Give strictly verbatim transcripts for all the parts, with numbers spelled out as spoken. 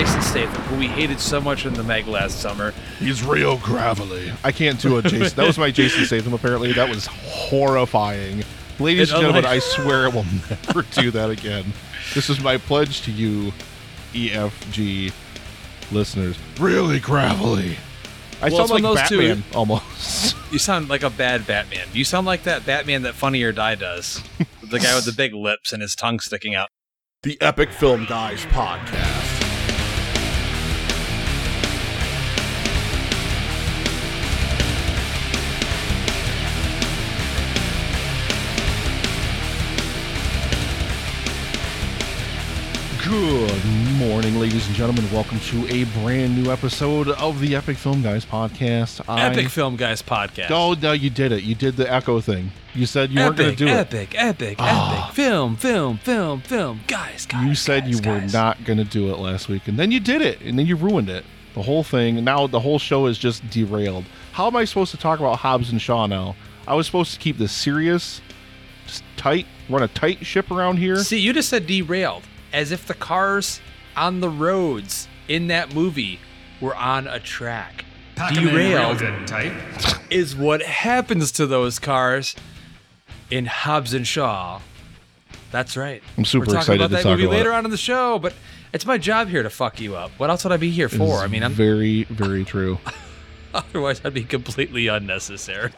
Jason Statham, who we hated so much in the Meg last summer. He's real gravelly. I can't do a Jason. That was my Jason Statham, apparently. That was horrifying. Ladies and gentlemen, I swear I will never do that again. This is my pledge to you, E F G listeners. Really gravelly. I well, sound like Batman, two, almost. You sound like a bad Batman. You sound like that Batman that Funny or Die does. The guy with the big lips and his tongue sticking out. The Epic Film Guys Podcast. Good morning, ladies and gentlemen. Welcome to a brand new episode of the Epic Film Guys Podcast. I... Epic Film Guys Podcast. Oh, no, you did it. You did the echo thing. You said you epic, weren't going to do epic, it. Epic, epic, oh. epic. Film, film, film, film. Guys, guys, You said guys, you guys. were not going to do it last week, and then you did it, and then you ruined it. The whole thing, and now the whole show is just derailed. How am I supposed to talk about Hobbs and Shaw now? I was supposed to keep this serious, just tight, run a tight ship around here. See, you just said derailed, as if the cars on the roads in that movie were on a track. Derailed is what happens to those cars in Hobbs and Shaw. That's right. I'm super We're talking excited about to that talk movie about later it. on in the show, but it's my job here to fuck you up. What else would I be here It for? is I mean, I'm very, very true. otherwise I'd be completely unnecessary.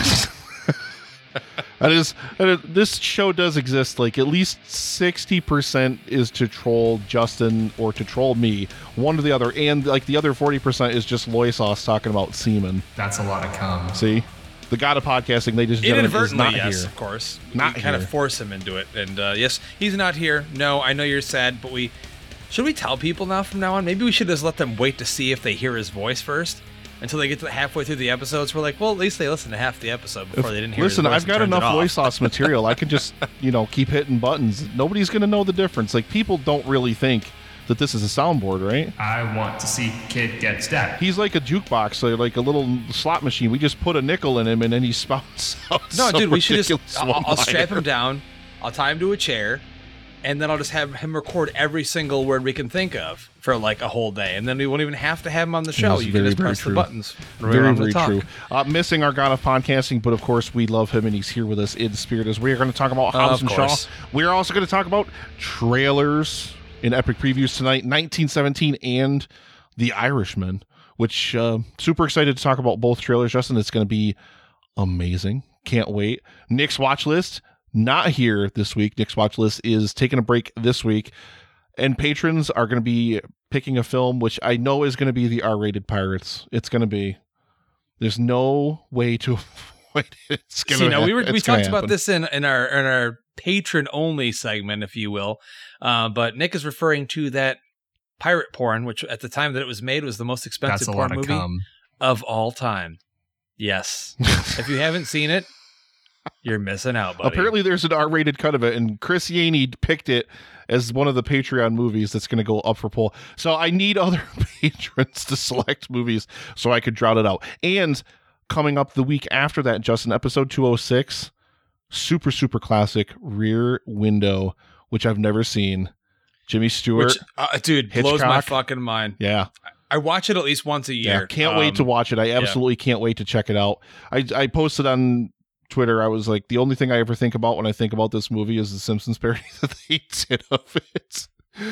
That is, that is, this show does exist. Like, at least sixty percent is to troll Justin or to troll me, one or the other, and like the other forty percent is just Loisos talking about semen. That's a lot of cum. See, the god of podcasting, ladies and gentlemen, is not yes, here. of course. Not we kind here. of force him into it, and uh, yes, he's not here. No, I know you're sad, but we should we tell people now from now on? Maybe we should just let them wait to see if they hear his voice first. Until they get to the halfway through the episodes, we're like, well, at least they listened to half the episode before If, they didn't hear listen, his voice I've got and enough turned it voice off. sauce material. I can just, you know, keep hitting buttons. Nobody's going to know the difference. Like, people don't really think that this is a soundboard, right? I want to see Kid get stabbed. He's like a jukebox, so like a little slot machine. We just put a nickel in him, and then he spouts out No, some dude, we should just. ridiculous I'll, I'll strap one-liner. him down. I'll tie him to a chair, and then I'll just have him record every single word we can think of for like a whole day, and then we won't even have to have him on the show. That's You very, can just very press true. the buttons. Very, very true. Uh, missing our god of podcasting, but of course we love him, and he's here with us in spirit as we are going to talk about Uh, Hobbs of and Shaw. course. We are also going to talk about trailers in epic previews tonight, nineteen seventeen and The Irishman, which uh, super excited to talk about both trailers, Justin. It's going to be amazing. Can't wait. Nick's watch list, not here this week. Nick's watch list is taking a break this week, and patrons are going to be picking a film, which I know is going to be the R-rated Pirates. It's going to be. There's no way to avoid it. It's going See, to no, we were we it's gonna talked about happen. this in, in our in our patron only segment, if you will. Uh, but Nick is referring to that pirate porn, which at the time that it was made was the most expensive That's a porn lot of movie cum. of all time. Yes, if you haven't seen it, you're missing out, buddy. Apparently, there's an R-rated cut of it, and Chris Yaney picked it as one of the Patreon movies that's going to go up for poll. So I need other patrons to select movies so I could drown it out. And coming up the week after that, Justin, episode two oh six, super, super classic Rear Window, which I've never seen. Jimmy Stewart. Which, uh, dude, blows my Hitchcock. fucking mind. Yeah. I watch it at least once a year. Yeah, can't wait to Um, watch it. I absolutely can't wait to check it out. I, I posted on Twitter, I was like, the only thing I ever think about when I think about this movie is the Simpsons parody that they did of it.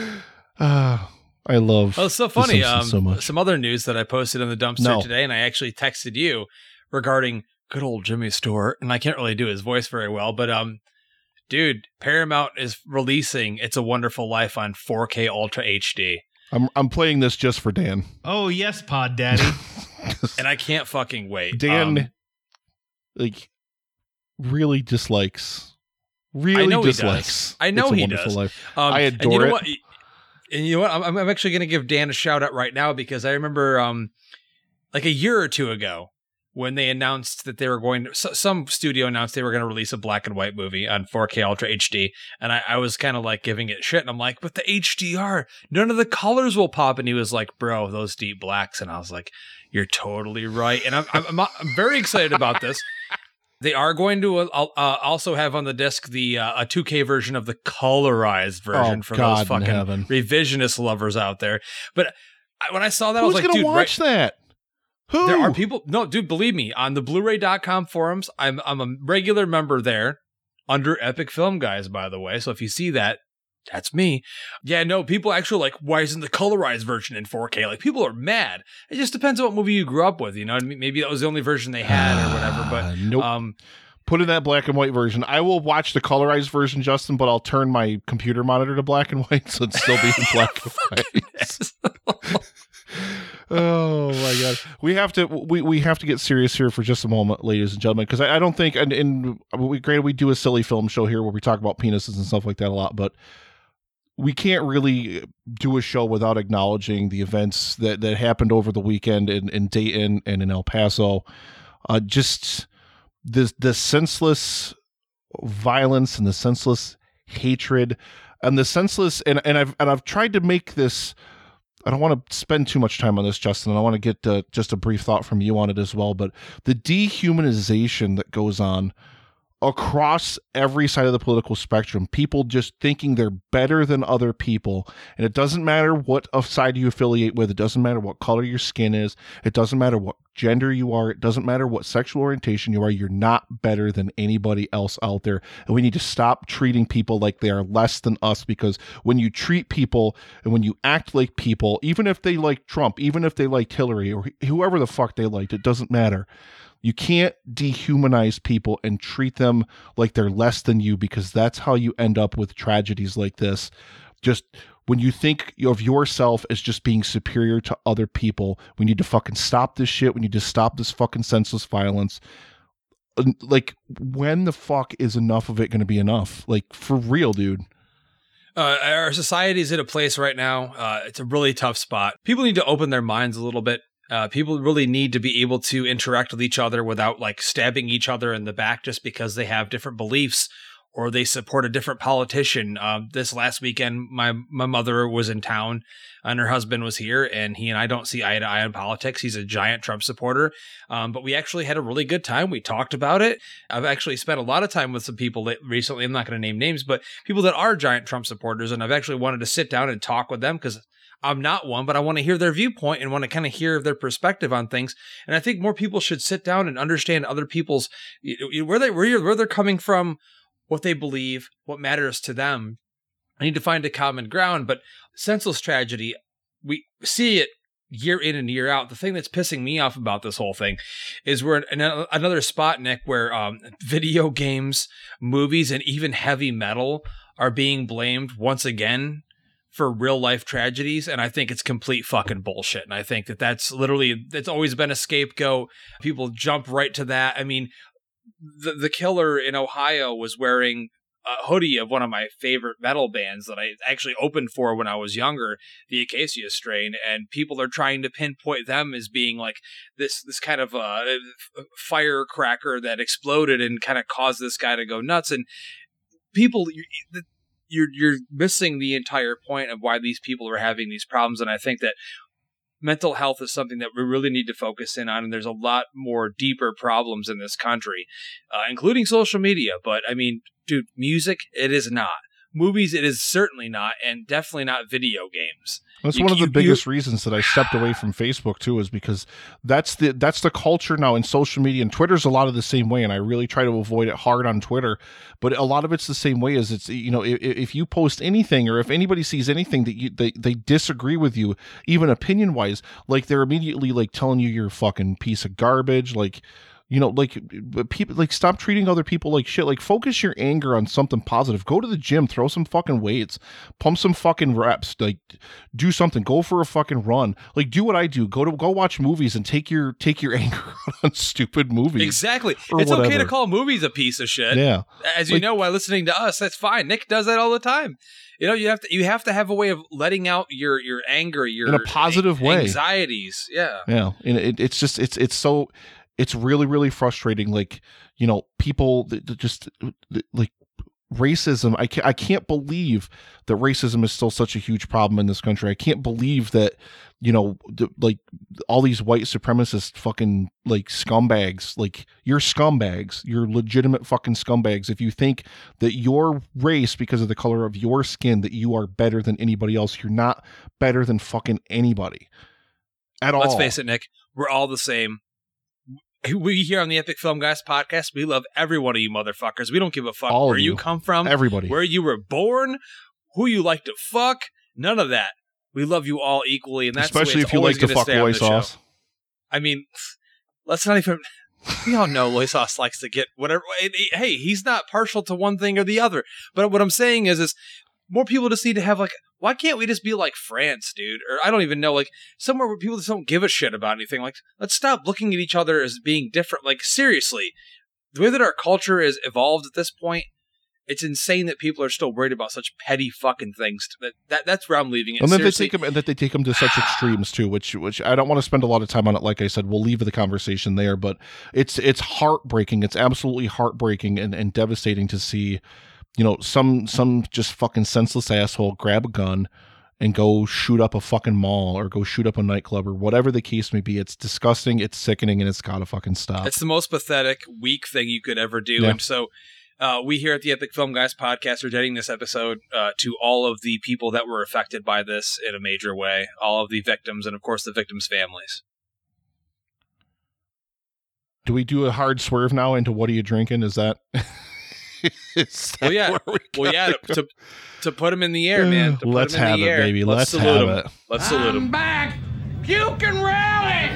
Uh, I love Well, it's so The funny. Simpsons Um, so much. Some other news that I posted in the dumpster No. today, and I actually texted you regarding good old Jimmy Stewart, and I can't really do his voice very well, but um, dude, Paramount is releasing It's a Wonderful Life on four K Ultra H D, I'm I'm playing this just for Dan. Oh, yes, Pod Daddy. and I can't fucking wait. Dan, Um, like, really dislikes. Really I know he does. dislikes. I know It's a he Wonderful does. Life. Um, I and you adore know it. What? And you know what? I'm, I'm actually going to give Dan a shout out right now because I remember um, like a year or two ago when they announced that they were going to, so, some studio announced they were going to release a black and white movie on four K Ultra H D. And I, I was kind of like giving it shit. And I'm like, but the H D R, none of the colors will pop. And he was like, bro, those deep blacks. And I was like, you're totally right. And I'm, I'm, I'm, I'm very excited about this. They are going to uh, uh, also have on the disc the uh, a two K version of the colorized version Oh, for God those in fucking heaven. revisionist lovers out there. But I, when I saw that, I Who's was like, gonna dude, watch right, that? Who? there are people. No, dude, believe me, on the Blu-ray dot com forums, I'm I'm a regular member there under Epic Film Guys, by the way. So if you see that, that's me. Yeah, no, people actually like, why isn't the colorized version in four K? Like, people are mad. It just depends on what movie you grew up with, you know? Maybe that was the only version they had or whatever. But nope. um, Put in that black and white version. I will watch the colorized version, Justin, but I'll turn my computer monitor to black and white, so it's still be in black and white. Oh my god, we have to we, we have to get serious here for just a moment, ladies and gentlemen, because I, I don't think and, and we granted we do a silly film show here where we talk about penises and stuff like that a lot, but we can't really do a show without acknowledging the events that that happened over the weekend in, in Dayton and in El Paso. Uh, just the the senseless violence and the senseless hatred and the senseless and and I've and I've tried to make this. I don't want to spend too much time on this, Justin, and I want to get uh, just a brief thought from you on it as well, but the dehumanization that goes on across every side of the political spectrum, people just thinking they're better than other people, and it doesn't matter what side you affiliate with, it doesn't matter what color your skin is, it doesn't matter what gender you are, it doesn't matter what sexual orientation you are, you're not better than anybody else out there, and we need to stop treating people like they are less than us, because when you treat people and when you act like people, even if they like Trump, even if they liked Hillary or whoever the fuck they liked, it doesn't matter. You can't dehumanize people and treat them like they're less than you, because that's how you end up with tragedies like this. Just when you think of yourself as just being superior to other people, we need to fucking stop this shit. We need to stop this fucking senseless violence. Like, when the fuck is enough of it going to be enough? Like, for real, dude. Uh, our society is at a place right now. Uh, it's a really tough spot. People need to open their minds a little bit. Uh, people really need to be able to interact with each other without like stabbing each other in the back just because they have different beliefs or they support a different politician. Um, this last weekend, my my mother was in town and her husband was here, and he and I don't see eye to eye on politics. He's a giant Trump supporter, um, but we actually had a really good time. We talked about it. I've actually spent a lot of time with some people that recently, I'm not going to name names, but people that are giant Trump supporters, and I've actually wanted to sit down and talk with them because I'm not one, but I want to hear their viewpoint and want to kind of hear their perspective on things. And I think more people should sit down and understand other people's, where they where, where they're coming from, what they believe, what matters to them. I need to find a common ground, but senseless tragedy, we see it year in and year out. The thing that's pissing me off about this whole thing is we're in another spot, Nick, where um, video games, movies, and even heavy metal are being blamed once again for real life tragedies. And I think it's complete fucking bullshit. And I think that that's literally, it's always been a scapegoat. People jump right to that. I mean, the, the killer in Ohio was wearing a hoodie of one of my favorite metal bands that I actually opened for when I was younger, the Acacia Strain. And people are trying to pinpoint them as being like this, this kind of uh, firecracker that exploded and kind of caused this guy to go nuts. And people, you're you're missing the entire point of why these people are having these problems. And I think that mental health is something that we really need to focus in on. And there's a lot more deeper problems in this country, uh, including social media. But I mean, dude, music, it is not. Movies, it is certainly not. And definitely not video games. That's You- one of the you- biggest you- reasons that I stepped away from Facebook too, is because that's the that's the culture now in social media, and Twitter's a lot of the same way. And I really try to avoid it hard on Twitter, but a lot of it's the same way. As it's, you know, if, if you post anything or if anybody sees anything that you they, they disagree with you, even opinion wise, like they're immediately like telling you you're a fucking piece of garbage, like. You know, like people, like stop treating other people like shit. Like focus your anger on something positive. Go to the gym, throw some fucking weights, pump some fucking reps. Like, do something. Go for a fucking run. Like, do what I do. Go to go watch movies and take your take your anger out on stupid movies. Exactly. Or It's okay to whatever. call movies a piece of shit. Yeah, As you Like- know, while listening to us, that's fine. Nick does that all the time. You know, you have to you have to have a way of letting out your your anger, your In a positive way. anxieties. Yeah. yeah. And it, it's just it's it's so it's really really frustrating. Like, you know, people that that just that, like racism. I can't, I can't believe that racism is still such a huge problem in this country. I can't believe that, you know, th- like all these white supremacist fucking like scumbags, like you're scumbags, you're legitimate fucking scumbags. If you think that your race, because of the color of your skin, that you are better than anybody else, you're not better than fucking anybody at all. Let's face it, Nick, we're all the same. We here on the Epic Film Guys podcast, we love every one of you motherfuckers. We don't give a fuck All where of you. you. come from, Everybody. where you were born, who you like to fuck. None of that. We love you all equally, and that's Especially the way it's if you always like to gonna fuck stay on the Loisos. show. I mean, let's not even. We all know Loisos likes to get whatever. Hey, he's not partial to one thing or the other. But what I'm saying is, is more people just need to have like. Why can't we just be like France, dude? Or I don't even know, like somewhere where people just don't give a shit about anything. Like, let's stop looking at each other as being different. Like, seriously, the way that our culture is evolved at this point, it's insane that people are still worried about such petty fucking things. That, that that's where I'm leaving it. And then they Seriously. take them, and that they take them to such extremes too, which which I don't want to spend a lot of time on it. Like I said, we'll leave the conversation there, but it's it's heartbreaking. It's absolutely heartbreaking and, and devastating to see, you know, some some just fucking senseless asshole grab a gun and go shoot up a fucking mall or go shoot up a nightclub or whatever the case may be. It's disgusting, it's sickening, and it's gotta fucking stop. It's the most pathetic, weak thing you could ever do. Yeah. And so uh, we here at the Epic Film Guys podcast are dedicating this episode uh, to all of the people that were affected by this in a major way, all of the victims, and of course the victims' families. Do we do a hard swerve now into what are you drinking? Is that... Is that Well, yeah. where we Well, yeah, gotta to, to to put him in the air, man. To put Let's him in have the it, air. baby. Let's salute have him. it. Let's salute him. back. Puke and rally.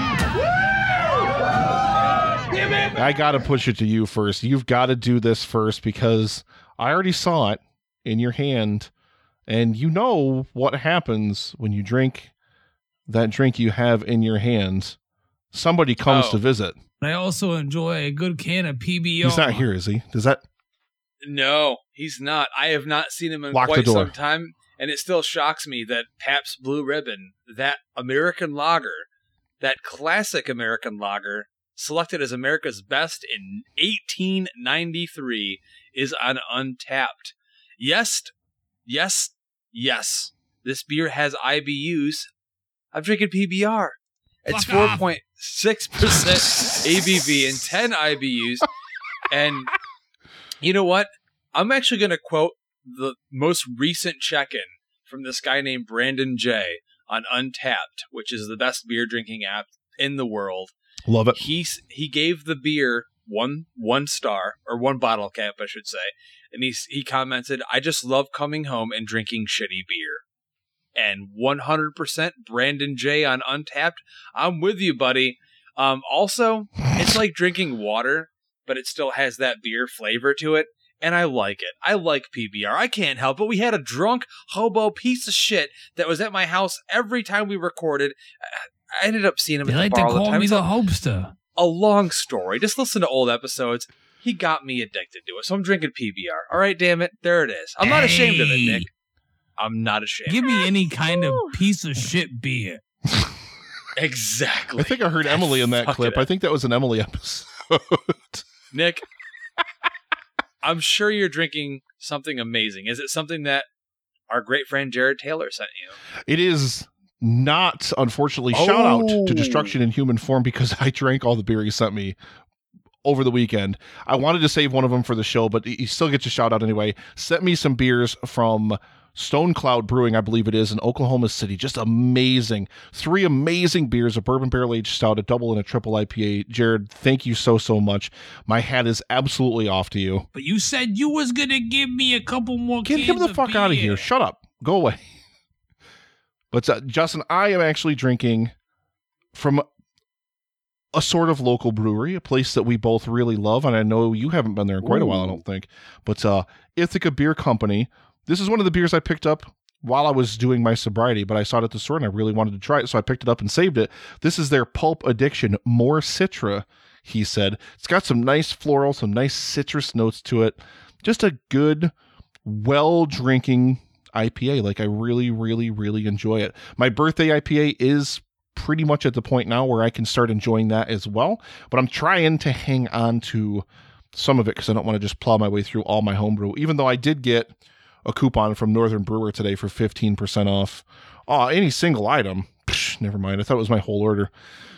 I gotta push it to you first. You've got to do this first because I already saw it in your hand, and you know what happens when you drink that drink you have in your hand. Somebody comes Oh. to visit. I also enjoy a good can of P B R. He's not here, is he? Does that? No, he's not. I have not seen him in Lock the quite door. some time, and it still shocks me that Pabst Blue Ribbon, that American lager, that classic American lager, selected as America's best in eighteen ninety-three, is on Untapped. Yes, yes, yes. This beer has I B Us. I'm drinking P B R. It's Fuck four off. point six percent A B V and ten I B Us. And you know what? I'm actually going to quote the most recent check-in from this guy named Brandon J on Untapped, which is the best beer drinking app in the world. Love it. He he gave the beer one one star, or one bottle cap, I should say, and he he commented, "I just love coming home and drinking shitty beer." And one hundred percent Brandon J on Untapped. I'm with you, buddy. Um, also, it's like drinking water, but it still has that beer flavor to it. And I like it. I like P B R. I can't help it. We had a drunk hobo piece of shit that was at my house every time we recorded. I ended up seeing him They at like the to bar all the call time. me It's the a, hopester. a long story. Just listen to old episodes. He got me addicted to it. So I'm drinking P B R. All right, damn it. There it is. I'm not ashamed of it, Hey. Nick. I'm not ashamed. Give me any kind of piece of shit beer. Exactly. I think I heard Emily in that Fuck clip. it. I think that was an Emily episode. Nick, I'm sure you're drinking something amazing. Is it something that our great friend Jared Taylor sent you? It is not, unfortunately. Shout out Oh. to Destruction in Human Form because I drank all the beer he sent me over the weekend. I wanted to save one of them for the show, but he still gets a shout out anyway. Sent me some beers from Stone Cloud Brewing, I believe it is, in Oklahoma City. Just amazing. Three amazing beers, a bourbon barrel-aged stout, a double, and a triple I P A. Jared, thank you so, so much. My hat is absolutely off to you. But you said you was gonna give me a couple more Get cans him the of fuck out of beer. here. Shut up. Go away. But uh, Justin, I am actually drinking from a sort of local brewery, a place that we both really love, and I know you haven't been there in quite a while, I don't think. But uh, Ithaca Beer Company. This is one of the beers I picked up while I was doing my sobriety, but I saw it at the store and I really wanted to try it, so I picked it up and saved it. This is their Pulp Addiction, more Citra, he said. It's got some nice floral, some nice citrus notes to it. Just a good, well-drinking I P A. Like, I really, really, really enjoy it. My birthday I P A is pretty much at the point now where I can start enjoying that as well, but I'm trying to hang on to some of it because I don't want to just plow my way through all my homebrew, even though I did get a coupon from Northern Brewer today for fifteen percent off uh, any single item. Psh, never mind. I thought it was my whole order.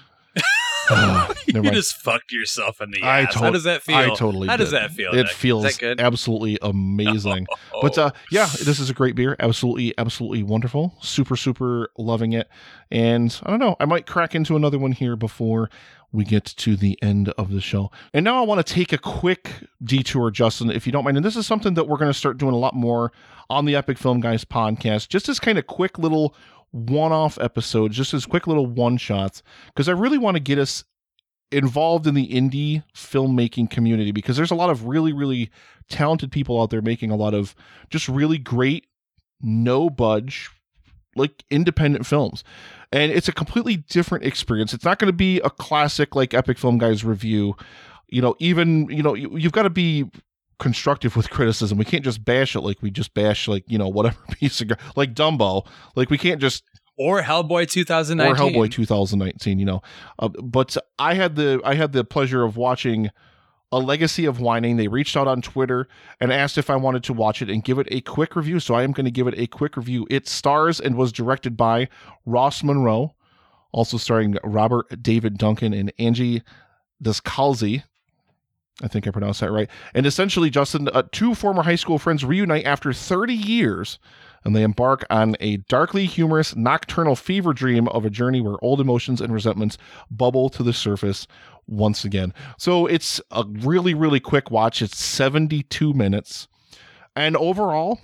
Uh, you just fucked yourself in the I ass. To- How does that feel? I totally How did. does that feel? It Nick? feels Is that good? absolutely amazing. Oh. But uh, yeah, this is a great beer. Absolutely, absolutely wonderful. Super, super loving it. And I don't know, I might crack into another one here before we get to the end of the show. And now I want to take a quick detour, Justin, if you don't mind. And this is something that we're going to start doing a lot more on the Epic Film Guys podcast, just as kind of quick little one-off episodes, just as quick little one-shots, because I really want to get us involved in the indie filmmaking community, because there's a lot of really, really talented people out there making a lot of just really great, no budge, like independent films. And it's a completely different experience. It's not going to be a classic like Epic Film Guys review. You know, even, you know, you, you've got to be constructive with criticism. We can't just bash it like we just bash like, you know, whatever piece of, like Dumbo. Like we can't just, or Hellboy twenty nineteen, or Hellboy twenty nineteen, you know. Uh, but I had the I had the pleasure of watching A Legacy of Whining. They reached out on Twitter and asked if I wanted to watch it and give it a quick review. So I am going to give it a quick review. It stars and was directed by Ross Monroe, also starring Robert David Duncan and Angie Descalzi. I think I pronounced that right. And essentially, Justin, uh, two former high school friends reunite after thirty years, and they embark on a darkly humorous nocturnal fever dream of a journey where old emotions and resentments bubble to the surface once again. So it's a really, really quick watch. It's seventy-two minutes. And overall,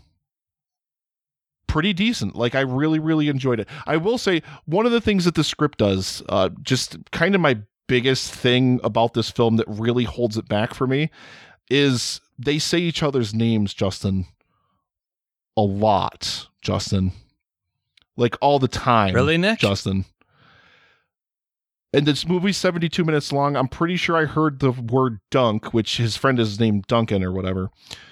pretty decent. Like, I really, really enjoyed it. I will say, one of the things that the script does, uh, just kind of my biggest thing about this film that really holds it back for me, is they say each other's names, Justin, a lot, Justin. Like, all the time. Really, Nick? Justin. And this movie's seventy-two minutes long. I'm pretty sure I heard the word dunk, which his friend is named Duncan or whatever.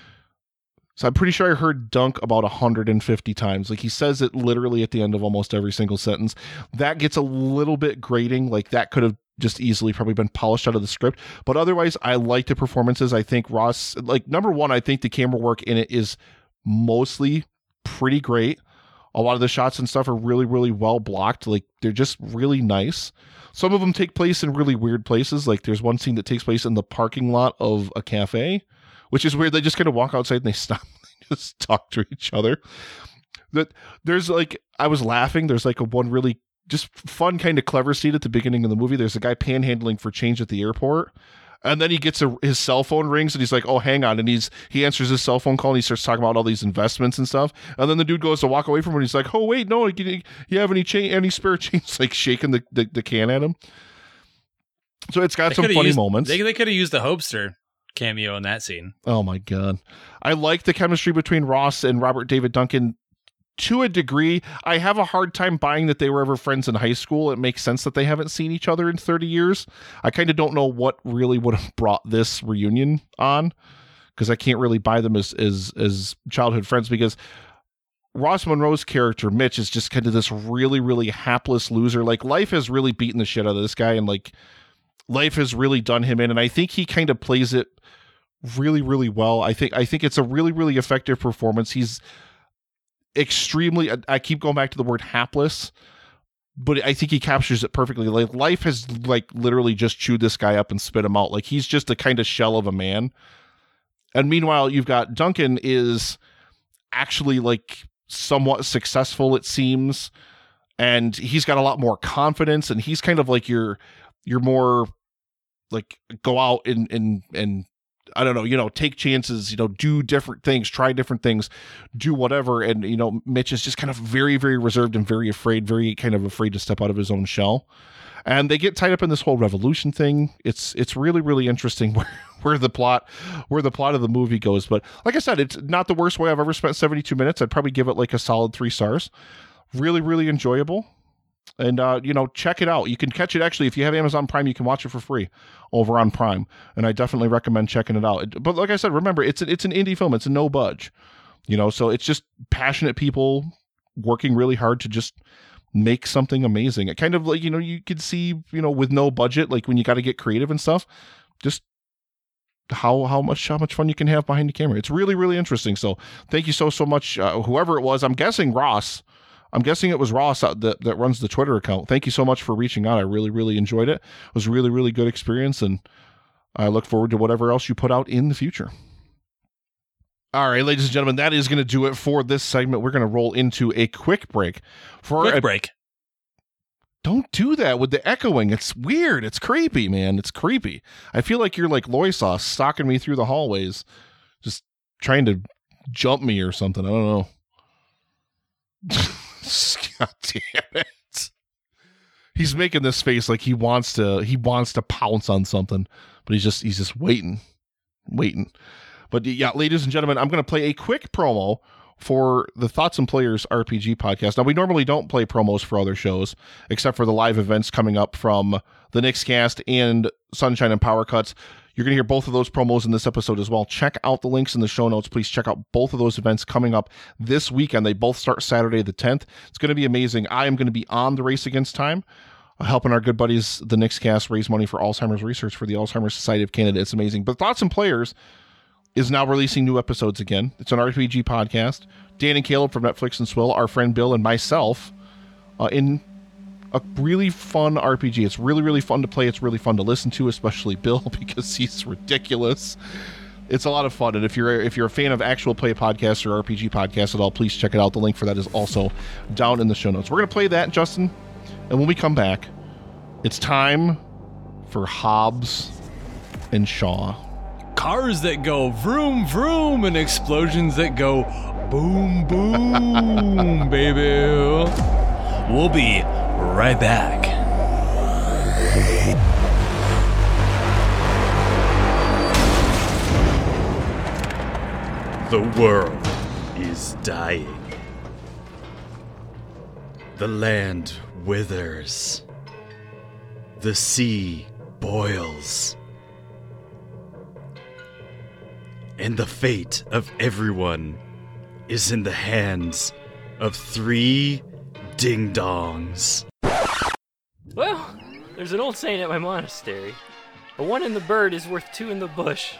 So I'm pretty sure I heard dunk about one hundred fifty times. Like, he says it literally at the end of almost every single sentence. That gets a little bit grating. Like, that could have just easily probably been polished out of the script. But otherwise, I like the performances. I think Ross, like, number one, I think the camera work in it is mostly pretty great. A lot of the shots and stuff are really, really well blocked. Like, they're just really nice. Some of them take place in really weird places. Like, there's one scene that takes place in the parking lot of a cafe, which is weird. They just kind of walk outside and they stop and just talk to each other. That there's like, I was laughing. There's like a one really just fun kind of clever scene at the beginning of the movie. There's a guy panhandling for change at the airport. And then he gets a, his cell phone rings and he's like, oh, hang on. And he's, he answers his cell phone call and he starts talking about all these investments and stuff. And then the dude goes to walk away from him and he's like, oh, wait, no, you, you have any change, any spare change? Like shaking the, the, the can at him. So it's got They some funny used, moments. They, they could have used the Hopester cameo in that scene. Oh my God. I like the chemistry between Ross and Robert David Duncan to a degree. I have a hard time buying that they were ever friends in high school. It makes sense that they haven't seen each other in thirty years. I kind of don't know what really would have brought this reunion on, because I can't really buy them as, as, as childhood friends, because Ross Monroe's character, Mitch, is just kind of this really, really hapless loser. Like, life has really beaten the shit out of this guy, and like, life has really done him in, and I think he kind of plays it really, really well. I think I think it's a really, really effective performance. He's extremely, I, I keep going back to the word hapless, but I think he captures it perfectly. Like, life has like literally just chewed this guy up and spit him out. Like, he's just a kind of shell of a man. And meanwhile, you've got Duncan is actually like somewhat successful, it seems, and he's got a lot more confidence, and he's kind of like your your more like go out and and and I don't know, you know, take chances, you know, do different things, try different things, do whatever. And, you know, Mitch is just kind of very, very reserved and very afraid, very kind of afraid to step out of his own shell. And they get tied up in this whole revolution thing. It's it's really, really interesting where, where the plot where the plot of the movie goes. But like I said, it's not the worst way I've ever spent seventy-two minutes. I'd probably give it like a solid three stars. Really, really enjoyable. And, uh, you know, check it out. You can catch it, actually, if you have Amazon Prime, you can watch it for free over on Prime. And I definitely recommend checking it out. But like I said, remember, it's, a, it's an indie film. It's a no budge, you know, so it's just passionate people working really hard to just make something amazing. It kind of like, you know, you could see, you know, with no budget, like when you got to get creative and stuff, just how how much how much fun you can have behind the camera. It's really, really interesting. So thank you so, so much, uh, whoever it was. I'm guessing Ross. I'm guessing it was Ross that, that runs the Twitter account. Thank you so much for reaching out. I really, really enjoyed it. It was a really, really good experience, and I look forward to whatever else you put out in the future. All right, ladies and gentlemen, that is going to do it for this segment. We're going to roll into a quick break. For Quick a break. Don't do that with the echoing. It's weird. It's creepy, man. It's creepy. I feel like you're like Loisos stalking me through the hallways, just trying to jump me or something. I don't know. God damn it. He's making this face like he wants to he wants to pounce on something, but he's just he's just waiting. Waiting. But yeah, ladies and gentlemen, I'm going to play a quick promo for the Thoughts and Players R P G podcast. Now, we normally don't play promos for other shows, except for the live events coming up from the Nixcast and Sunshine and Power Cuts. You're going to hear both of those promos in this episode as well. Check out the links in the show notes. Please check out both of those events coming up this weekend. They both start Saturday the tenth. It's going to be amazing. I am going to be on the Race Against Time, helping our good buddies, the Nixcast, raise money for Alzheimer's research for the Alzheimer's Society of Canada. It's amazing. But Thoughts and Players is now releasing new episodes again. It's an R P G podcast. Dan and Caleb from Netflix and Swill, our friend Bill, and myself uh, in a really fun R P G. It's really, really fun to play. It's really fun to listen to, especially Bill, because he's ridiculous. It's a lot of fun. And if you're if you're a fan of actual play podcasts or R P G podcasts at all, please check it out. The link for that is also down in the show notes. We're going to play that, Justin. And when we come back, it's time for Hobbs and Shaw. Cars that go vroom vroom and explosions that go boom boom, baby. We'll be right back. The world is dying. The land withers. The sea boils. And the fate of everyone is in the hands of three ding-dongs. Well, there's an old saying at my monastery. A one in the bird is worth two in the bush.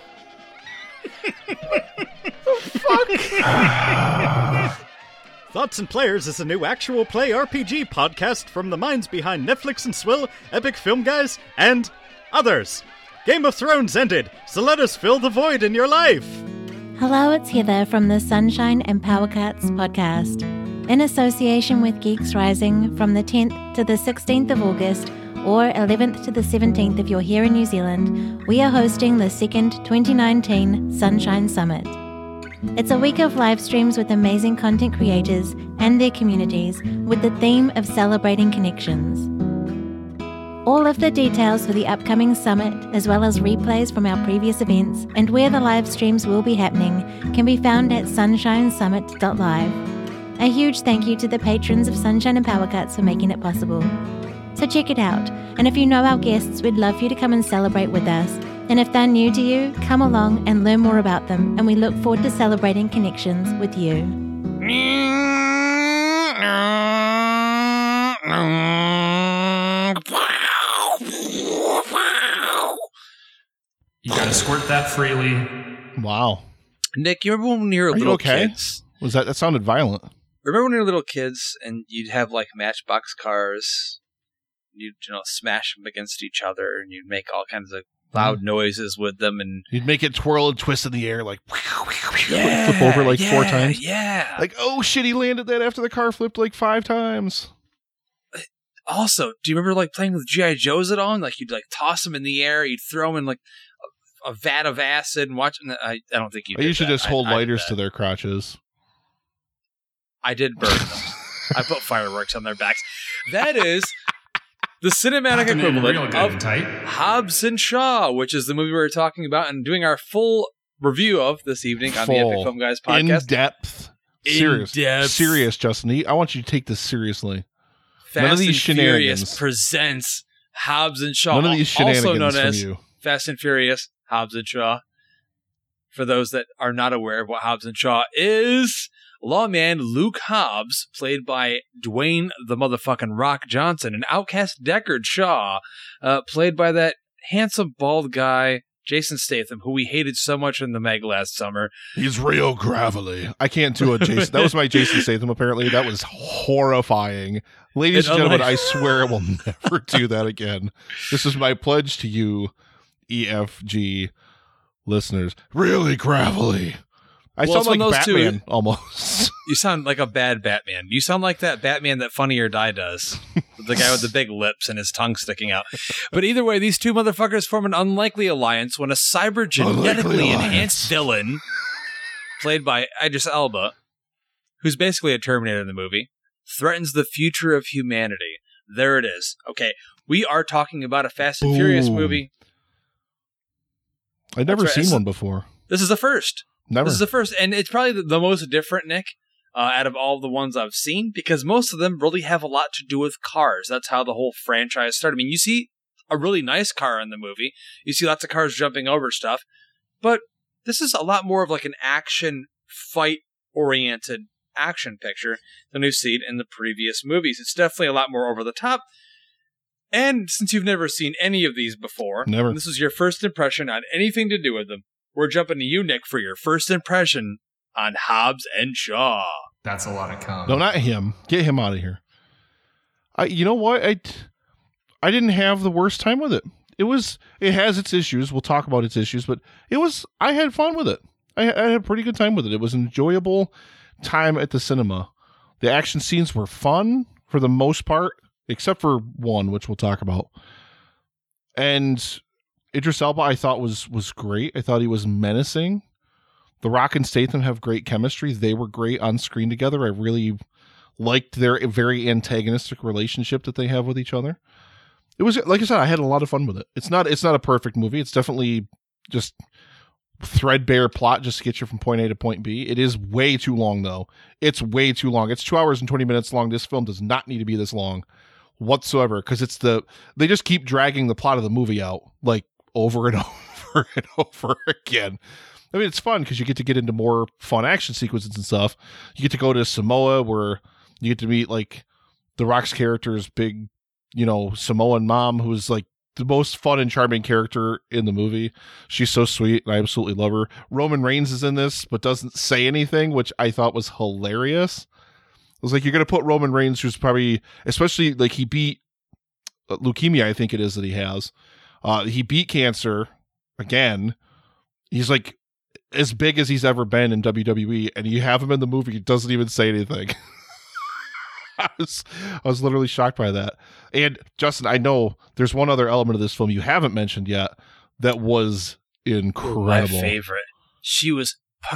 Thoughts and Players is a new actual play R P G podcast from the minds behind Netflix and Swill, Epic Film Guys, and others. Game of Thrones ended, so let us fill the void in your life. Hello, it's Heather from the Sunshine and Power Cuts podcast. In association with Geeks Rising, from the tenth to the sixteenth of August, or eleventh to the seventeenth if you're here in New Zealand, we are hosting the second twenty nineteen Sunshine Summit. It's a week of live streams with amazing content creators and their communities with the theme of celebrating connections. All of the details for the upcoming summit, as well as replays from our previous events and where the live streams will be happening, can be found at sunshine summit dot live. A huge thank you to the patrons of Sunshine and Power Cuts for making it possible. So check it out, and if you know our guests, we'd love for you to come and celebrate with us. And if they're new to you, come along and learn more about them, and we look forward to celebrating connections with you. You gotta squirt that freely. Wow. Nick, you remember when you were Are you little okay? kids? Was that that sounded violent? Remember when you were little kids and you'd have like Matchbox cars? You'd you know smash them against each other and you'd make all kinds of loud Mm. noises with them and You'd make it twirl and twist in the air, like yeah, flip over like yeah, four times. Yeah. Like, oh shit, he landed that after the car flipped like five times. Also, do you remember like playing with G I Joes at all? And, like you'd like toss them in the air, you'd throw them in like a, a vat of acid and watch. And I, I don't think you. I did used to that. just hold I, I lighters did to that. their crotches. I did burn them. I put fireworks on their backs. That is the cinematic Happening equivalent real good of and tight. Hobbs and Shaw, which is the movie we were talking about and doing our full review of this evening on the Full. Epic Film Guys In podcast. depth. In Serious. depth. Serious, Justin. I want you to take this seriously. Fast None of these and shenanigans. Furious presents Hobbs and Shaw. None of these also shenanigans known from as you. Fast and Furious, Hobbs and Shaw. For those that are not aware of what Hobbs and Shaw is, lawman Luke Hobbs, played by Dwayne the motherfucking Rock Johnson, and Outcast Deckard Shaw, uh, played by that handsome bald guy Jason Statham, who we hated so much in the Meg last summer. He's real gravelly. I can't do a Jason. That was my Jason Statham, apparently. That was horrifying. Ladies and gentlemen, I swear I will never do that again. This is my pledge to you, E F G listeners. Really gravelly. I Well, sound it's one like of those two- Batman, almost. You sound like a bad Batman. You sound like that Batman that Funny or Die does. The guy with the big lips and his tongue sticking out. But either way, these two motherfuckers form an unlikely alliance when a cyber genetically Unlikely enhanced villain, played by Idris Elba, who's basically a Terminator in the movie, threatens the future of humanity. There it is. Okay, we are talking about a Fast and Furious Boom. movie. I'd never That's right. seen one before. This is the first. Never. This is the first, and it's probably the, the most different, Nick, uh, out of all the ones I've seen, because most of them really have a lot to do with cars. That's how the whole franchise started. I mean, you see a really nice car in the movie. You see lots of cars jumping over stuff, but this is a lot more of like an action, fight-oriented action picture than we've seen in the previous movies. It's definitely a lot more over the top. And since you've never seen any of these before, Never. and this is your first impression on anything to do with them, we're jumping to you, Nick, for your first impression on Hobbs and Shaw. That's a lot of cum. No, not him. Get him out of here. I. You know what? I. I didn't have the worst time with it. It was. It has its issues. We'll talk about its issues, but it was. I had fun with it. I, I had a pretty good time with it. It was an enjoyable time at the cinema. The action scenes were fun for the most part, except for one, which we'll talk about. And Idris Elba, I thought was was great. I thought he was menacing. The Rock and Statham have great chemistry. They were great on screen together. I really liked their very antagonistic relationship that they have with each other. It was, like I said, I had a lot of fun with it. It's not it's not a perfect movie. It's definitely just threadbare plot just to get you from point A to point B. It is way too long, though. It's way too long. It's two hours and twenty minutes long. This film does not need to be this long whatsoever, because it's the they just keep dragging the plot of the movie out like over and over and over again. I mean, it's fun because you get to get into more fun action sequences and stuff. You get to go to Samoa, where you get to meet like The Rock's character's big, you know, Samoan mom, who's like the most fun and charming character in the movie. She's so sweet, and I absolutely love her. Roman Reigns is in this, but doesn't say anything, which I thought was hilarious. I was like, you're going to put Roman Reigns, who's probably, especially like he beat leukemia, I think it is that he has. Uh, he beat cancer again. He's like as big as he's ever been in W W E, and you have him in the movie. He doesn't even say anything. I was, I was literally shocked by that. And Justin, I know there's one other element of this film you haven't mentioned yet that was incredible. My favorite. She was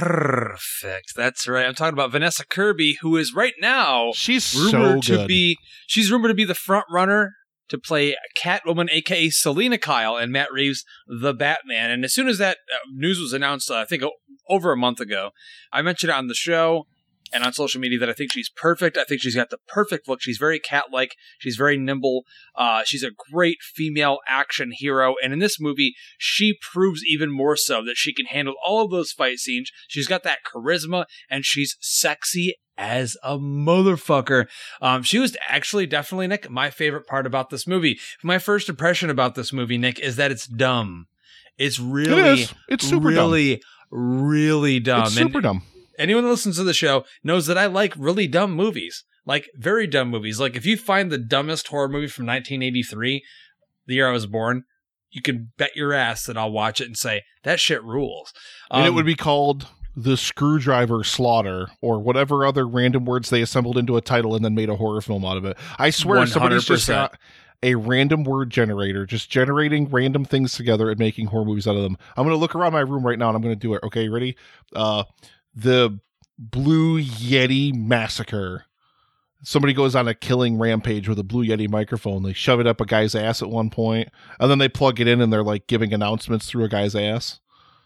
perfect. That's right. I'm talking about Vanessa Kirby, who is right now she's rumored so good. to be. She's rumored to be the front runner to play Catwoman, aka Selena Kyle, and Matt Reeves' The Batman. And as soon as that uh, news was announced, uh, I think o- over a month ago, I mentioned it on the show and on social media that I think she's perfect. I think she's got the perfect look. She's very cat-like. She's very nimble. Uh, she's a great female action hero. And in this movie, she proves even more so that she can handle all of those fight scenes. She's got that charisma, and she's sexy as a motherfucker. Um, she was actually definitely, Nick, my favorite part about this movie. My first impression about this movie, Nick, is that it's dumb. It's really, it is. It's super really, dumb. really dumb. It's super and dumb. Anyone that listens to the show knows that I like really dumb movies, like very dumb movies. Like if you find the dumbest horror movie from nineteen eighty-three, the year I was born, you can bet your ass that I'll watch it and say, that shit rules. Um, And it would be called The Screwdriver Slaughter, or whatever other random words they assembled into a title and then made a horror film out of it. I swear somebody's just got a random word generator, just generating random things together and making horror movies out of them. I'm going to look around my room right now and I'm going to do it. Okay, ready? Uh, the Blue Yeti Massacre. Somebody goes on a killing rampage with a Blue Yeti microphone. They shove it up a guy's ass at one point, and then they plug it in and they're like giving announcements through a guy's ass.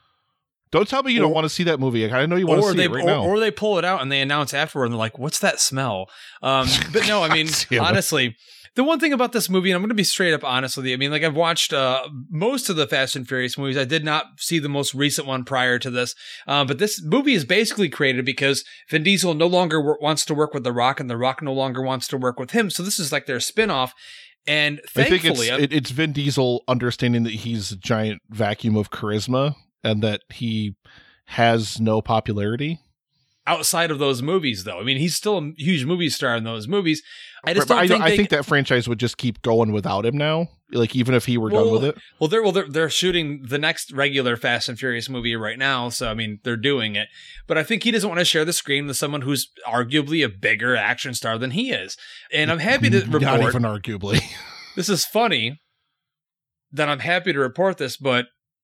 Don't tell me you or, don't want to see that movie. I know you want to see they, it right or, now. Or they pull it out and they announce afterward and they're like, what's that smell? Um, but no, I mean, honestly, the one thing about this movie, and I'm going to be straight up honest with you, I mean, like I've watched uh, most of the Fast and Furious movies. I did not see the most recent one prior to this. Uh, but this movie is basically created because Vin Diesel no longer w- wants to work with The Rock, and The Rock no longer wants to work with him. So this is like their spinoff. And I think thankfully, it's, it, it's Vin Diesel understanding that he's a giant vacuum of charisma and that he has no popularity. outside of those movies, though, I mean, he's still a huge movie star in those movies. I just Right, but don't I, think I they, think that franchise would just keep going without him now. Like, even if he were well, done with it. Well, they're well, they're they're shooting the next regular Fast and Furious movie right now, so I mean, they're doing it. But I think he doesn't want to share the screen with someone who's arguably a bigger action star than he is. And I'm happy to report. Not even arguably. This is funny that I'm happy to report this, but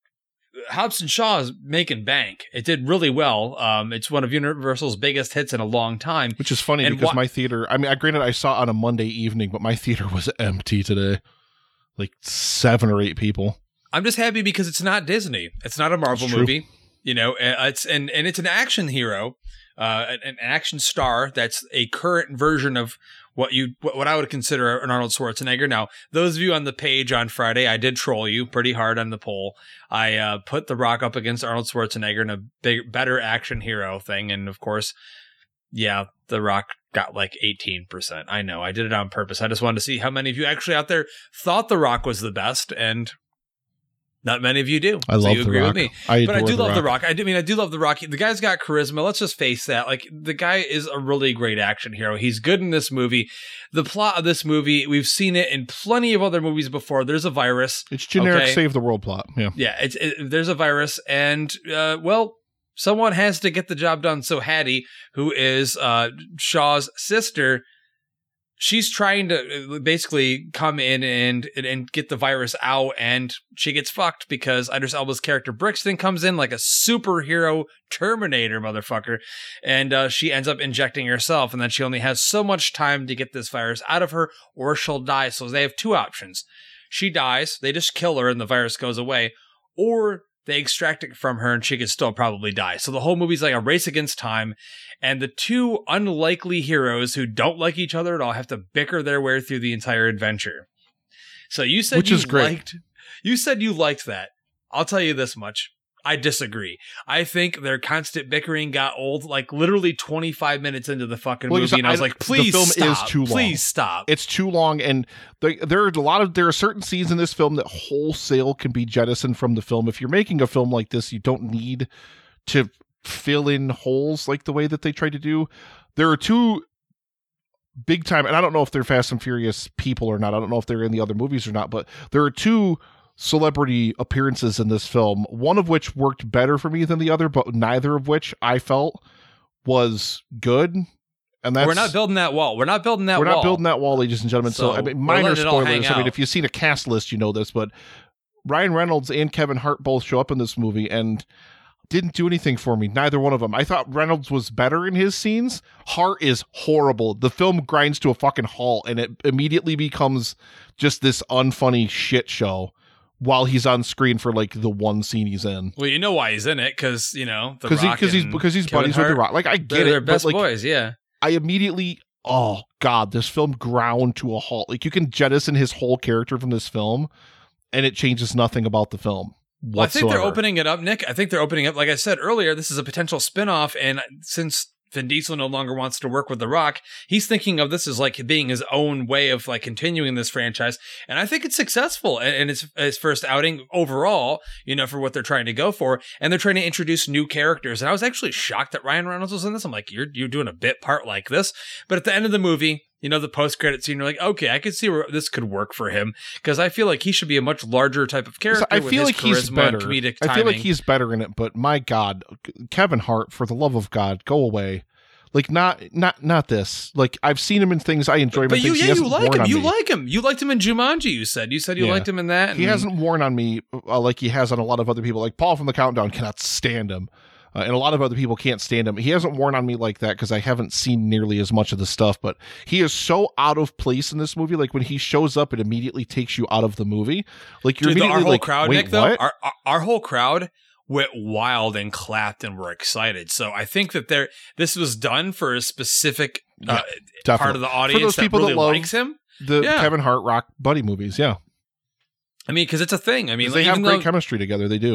Hobbs and Shaw is making bank. It did really well. Um, it's one of Universal's biggest hits in a long time. Which is funny and because wh- my theater, I mean, I granted I saw it on a Monday evening, but my theater was empty today. Like seven or eight people. I'm just happy because it's not Disney. It's not a Marvel movie. You know, it's and, and it's an action hero, uh, an, an action star that's a current version of what you what, what I would consider an Arnold Schwarzenegger. Now, those of you on the page on Friday, I did troll you pretty hard on the poll. I uh, put The Rock up against Arnold Schwarzenegger in a big, better action hero thing, and of course, yeah, The Rock got like eighteen percent. I know, I did it on purpose. I just wanted to see how many of you actually out there thought The Rock was the best, and not many of you do. I so love you The agree Rock. with me. I but I adore do The love The Rock. Rock. I do I mean I do love The Rock. The guy's got charisma. Let's just face that. Like, the guy is a really great action hero. He's good in this movie. The plot of this movie, we've seen it in plenty of other movies before. There's a virus. It's generic okay? save the world plot. Yeah. Yeah, it's it, there's a virus, and uh, well, someone has to get the job done. So Hattie, who is uh, Shaw's sister, she's trying to basically come in and, and and get the virus out, and she gets fucked because Idris Elba's character Brixton comes in like a superhero Terminator motherfucker, and uh, she ends up injecting herself, and then she only has so much time to get this virus out of her, or she'll die. So they have two options. She dies, they just kill her, and the virus goes away, or they extract it from her and she could still probably die. So the whole movie's like a race against time. And the two unlikely heroes who don't like each other at all have to bicker their way through the entire adventure. So you said Which you is great. liked you said you liked that. I'll tell you this much. I disagree. I think their constant bickering got old like literally twenty-five minutes into the fucking Well, movie. so And I was I- like, please the film stop. is too long. Please stop. It's too long, and the, there are a lot of there are certain scenes in this film that wholesale can be jettisoned from the film. If you're making a film like this, you don't need to fill in holes like the way that they try to do. There are two big time, and I don't know if they're Fast and Furious people or not. I don't know if they're in the other movies or not, but there are two celebrity appearances in this film, one of which worked better for me than the other, but neither of which I felt was good. And that's We're not building that wall. We're not building that we're wall. not building that wall, ladies and gentlemen. So, So I mean, we're minor letting it all hang spoilers. I mean, out. if you've seen a cast list, you know this, but Ryan Reynolds and Kevin Hart both show up in this movie and didn't do anything for me. Neither one of them. I thought Reynolds was better in his scenes. Hart is horrible. The film grinds to a fucking halt, and it immediately becomes just this unfunny shit show while he's on screen for like the one scene he's in. Well, you know why he's in it, because you know the Because he, Rock because he's and because he's Kevin buddies with the Hart. Rock. Like I get They're, it, they're best but like boys. Yeah. I immediately, oh god, this film ground to a halt. Like you can jettison his whole character from this film, and it changes nothing about the film Well, I think whatsoever. they're opening it up, Nick. I think they're opening up. Like I said earlier, this is a potential spinoff, and since Vin Diesel no longer wants to work with The Rock, he's thinking of this as like being his own way of like continuing this franchise. And I think it's successful in its, its first outing overall, you know, for what they're trying to go for. And they're trying to introduce new characters. And I was actually shocked that Ryan Reynolds was in this. I'm like, you're you're doing a bit part like this. But at the end of the movie, you know, the post-credit scene, you're like, okay, I could see where this could work for him, because I feel like he should be a much larger type of character. I with feel his like he's charisma better. and comedic I timing. feel like he's better in it, but my god, Kevin Hart, for the love of God, go away. Like not not not this. Like I've seen him in things I enjoy him But in you, things he yeah, you hasn't like worn him. on You me. like him. You liked him in Jumanji. You said. You said you Yeah. liked him in that. He and- hasn't worn on me uh, like he has on a lot of other people. Like Paul from the Countdown cannot stand him. Uh, and a lot of other people can't stand him. He hasn't worn on me like that because I haven't seen nearly as much of the stuff, but he is so out of place in this movie. Like when he shows up, it immediately takes you out of the movie. Like you're Dude, the- immediately our whole like, crowd, wait, Nick, though, what? our, our our whole crowd went wild and clapped and were excited. So I think that there this was done for a specific uh, Yeah, part of the definitely. audience For those people that really that love likes him. the Yeah. Kevin Hart Rock buddy movies. Yeah. I mean, because it's a thing. I mean, 'Cause like, they have even great though chemistry together. They do.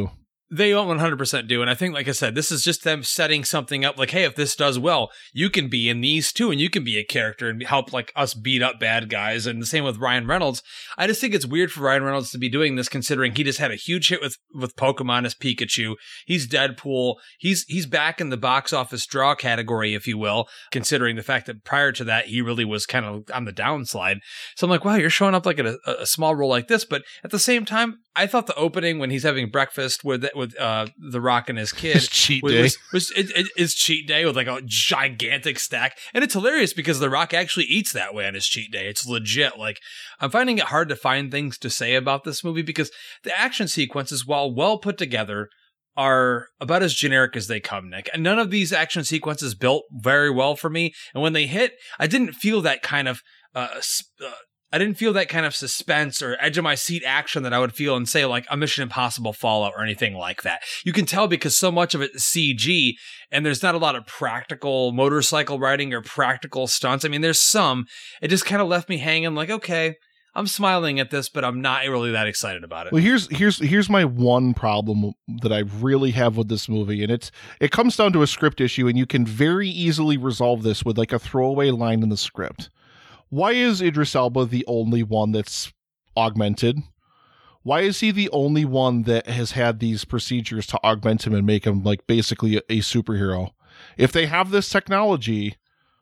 They one hundred percent do. And I think, like I said, this is just them setting something up like, hey, if this does well, you can be in these too, and you can be a character and help like us beat up bad guys. And the same with Ryan Reynolds. I just think it's weird for Ryan Reynolds to be doing this, considering he just had a huge hit with, with Pokemon as Pikachu. He's Deadpool. He's, he's back in the box office draw category, if you will, considering the fact that prior to that, he really was kind of on the downslide. So I'm like, wow, you're showing up like in a, a small role like this. But at the same time, I thought the opening when he's having breakfast with with uh, The Rock and his kid His cheat was, day. was, was it, it, his cheat day with like a gigantic stack, and it's hilarious because The Rock actually eats that way on his cheat day. It's legit. Like, I'm finding it hard to find things to say about this movie because the action sequences, while well put together, are about as generic as they come, Nick. And none of these action sequences built very well for me. And when they hit, I didn't feel that kind of uh, uh I didn't feel that kind of suspense or edge of my seat action that I would feel in, say, like a Mission Impossible Fallout or anything like that. You can tell because so much of it is C G and there's not a lot of practical motorcycle riding or practical stunts. I mean, there's some. It just kind of left me hanging like, okay, I'm smiling at this, but I'm not really that excited about it. Well, here's here's here's my one problem that I really have with this movie, and it's it comes down to a script issue, and you can very easily resolve this with like a throwaway line in the script. Why is Idris Elba the only one that's augmented? Why is he the only one that has had these procedures to augment him and make him like basically a, a superhero? If they have this technology,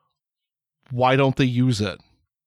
why don't they use it?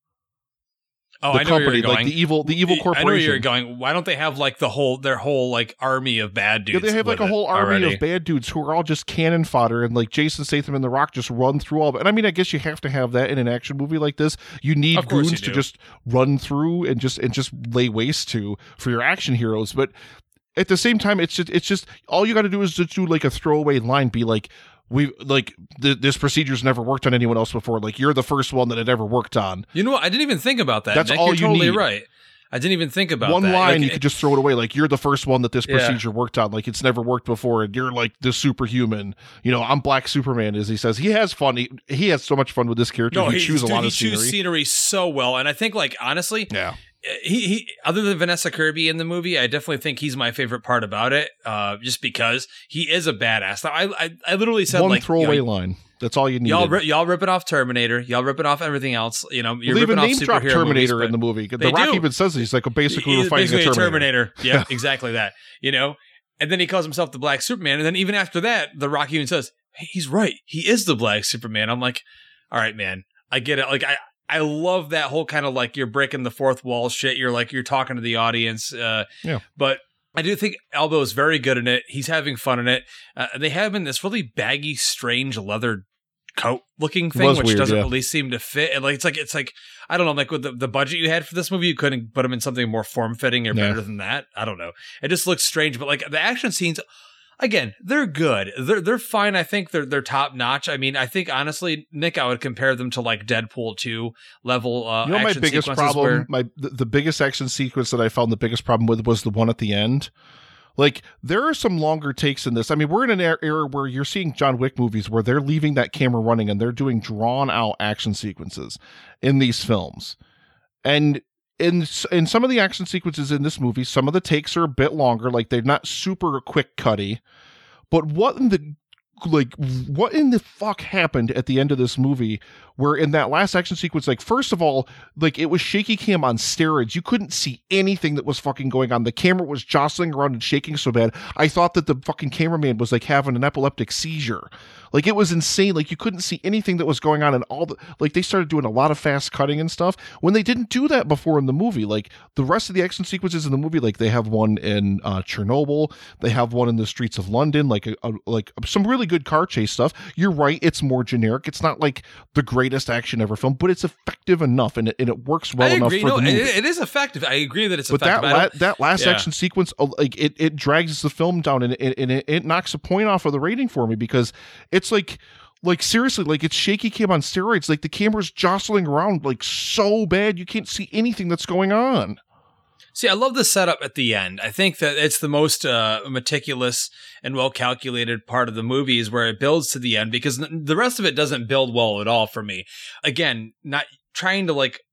Oh, the I know company, where you're going. like the evil, the evil corporation. I know where you're going. Why don't they have like the whole, their whole like army of bad dudes? Yeah, they have like a whole army already. of bad dudes who are all just cannon fodder, and like Jason Statham and The Rock just run through all of it. And I mean, I guess you have to have that in an action movie like this. You need Of course goons you to do. just run through and just and just lay waste to for your action heroes. But at the same time, it's just it's just all you got to do is just do like a throwaway line, be like, we like th- this procedure's never worked on anyone else before. Like, you're the first one that it ever worked on. You know what? I didn't even think about that. That's Nick. all You're you totally need. right. I didn't even think about One that. line, Like, you could just throw it away. Like, you're the first one that this Yeah. procedure worked on. Like, it's never worked before, and you're like the superhuman. You know, I'm Black Superman, as he says. He has fun. He, he has so much fun with this character. No, he he, chews a dude, lot he of scenery. chews scenery so well, and I think, like, honestly, Yeah. he, he other than Vanessa Kirby in the movie, I definitely think he's my favorite part about it. Uh, just because he is a badass. Now, I, I, I literally said One like throwaway you know, line. That's all you need. Y'all, ri- y'all ripping off Terminator. Y'all ripping off everything else. You know, you're They even ripping off name drop superhero Terminator movies, in the movie. The they Rock do. even says he's like, basically, He's we're fighting basically a Terminator. Yeah, exactly that. You know, and then he calls himself the Black Superman, and then even after that, the Rock even says, hey, "He's right. He is the Black Superman." I'm like, all right, man, I get it. Like, I I love that whole kind of like you're breaking the fourth wall shit. You're like you're talking to the audience. Uh, Yeah. But I do think Elbow is very good in it. He's having fun in it. Uh, they have him in this really baggy, strange leather coat looking thing, was which weird, doesn't yeah. really seem to fit. And like it's like it's like I don't know, like with the, the budget you had for this movie, you couldn't put him in something more form fitting or Yeah. better than that. I don't know. It just looks strange. But like the action scenes, again, they're good. They're they're fine. I think they're they're top notch. I mean, I think honestly, Nick, I would compare them to like Deadpool two level. Uh, You know, my action biggest sequences problem, where- my the, the biggest action sequence that I found the biggest problem with was the one at the end. Like, there are some longer takes in this. I mean, we're in an er- era where you're seeing John Wick movies where they're leaving that camera running and they're doing drawn out action sequences in these films. And in in some of the action sequences in this movie, some of the takes are a bit longer, like they're not super quick cutty. But what in the like what in the fuck happened at the end of this movie where in that last action sequence, like, first of all, like, it was shaky cam on steroids. You couldn't see anything that was fucking going on. The camera was jostling around and shaking so bad. I thought that the fucking cameraman was like having an epileptic seizure. Like, it was insane. Like, you couldn't see anything that was going on, and all the, like, they started doing a lot of fast cutting and stuff when they didn't do that before in the movie. Like, the rest of the action sequences in the movie, like, they have one in uh, Chernobyl, they have one in the streets of London, like, a, a, like some really good car chase stuff. You're right, it's more generic. It's not like the greatest action ever filmed, but it's effective enough, and it, and it works well I enough agree. for No, the movie. it, it is effective. I agree that it's But effective. that I la- don't- that last yeah. action sequence, uh, like, it, it drags the film down, and, it, and it, it knocks a point off of the rating for me, because it's like, like, seriously, like, it's shaky cam on steroids. Like, the camera's jostling around like so bad you can't see anything that's going on. See, I love the setup at the end. I think that it's the most uh, meticulous and well-calculated part of the movie is where it builds to the end, because the rest of it doesn't build well at all for me. Again, not trying to, like,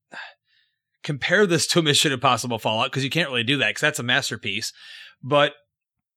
compare this to Mission Impossible Fallout, because you can't really do that, because that's a masterpiece. But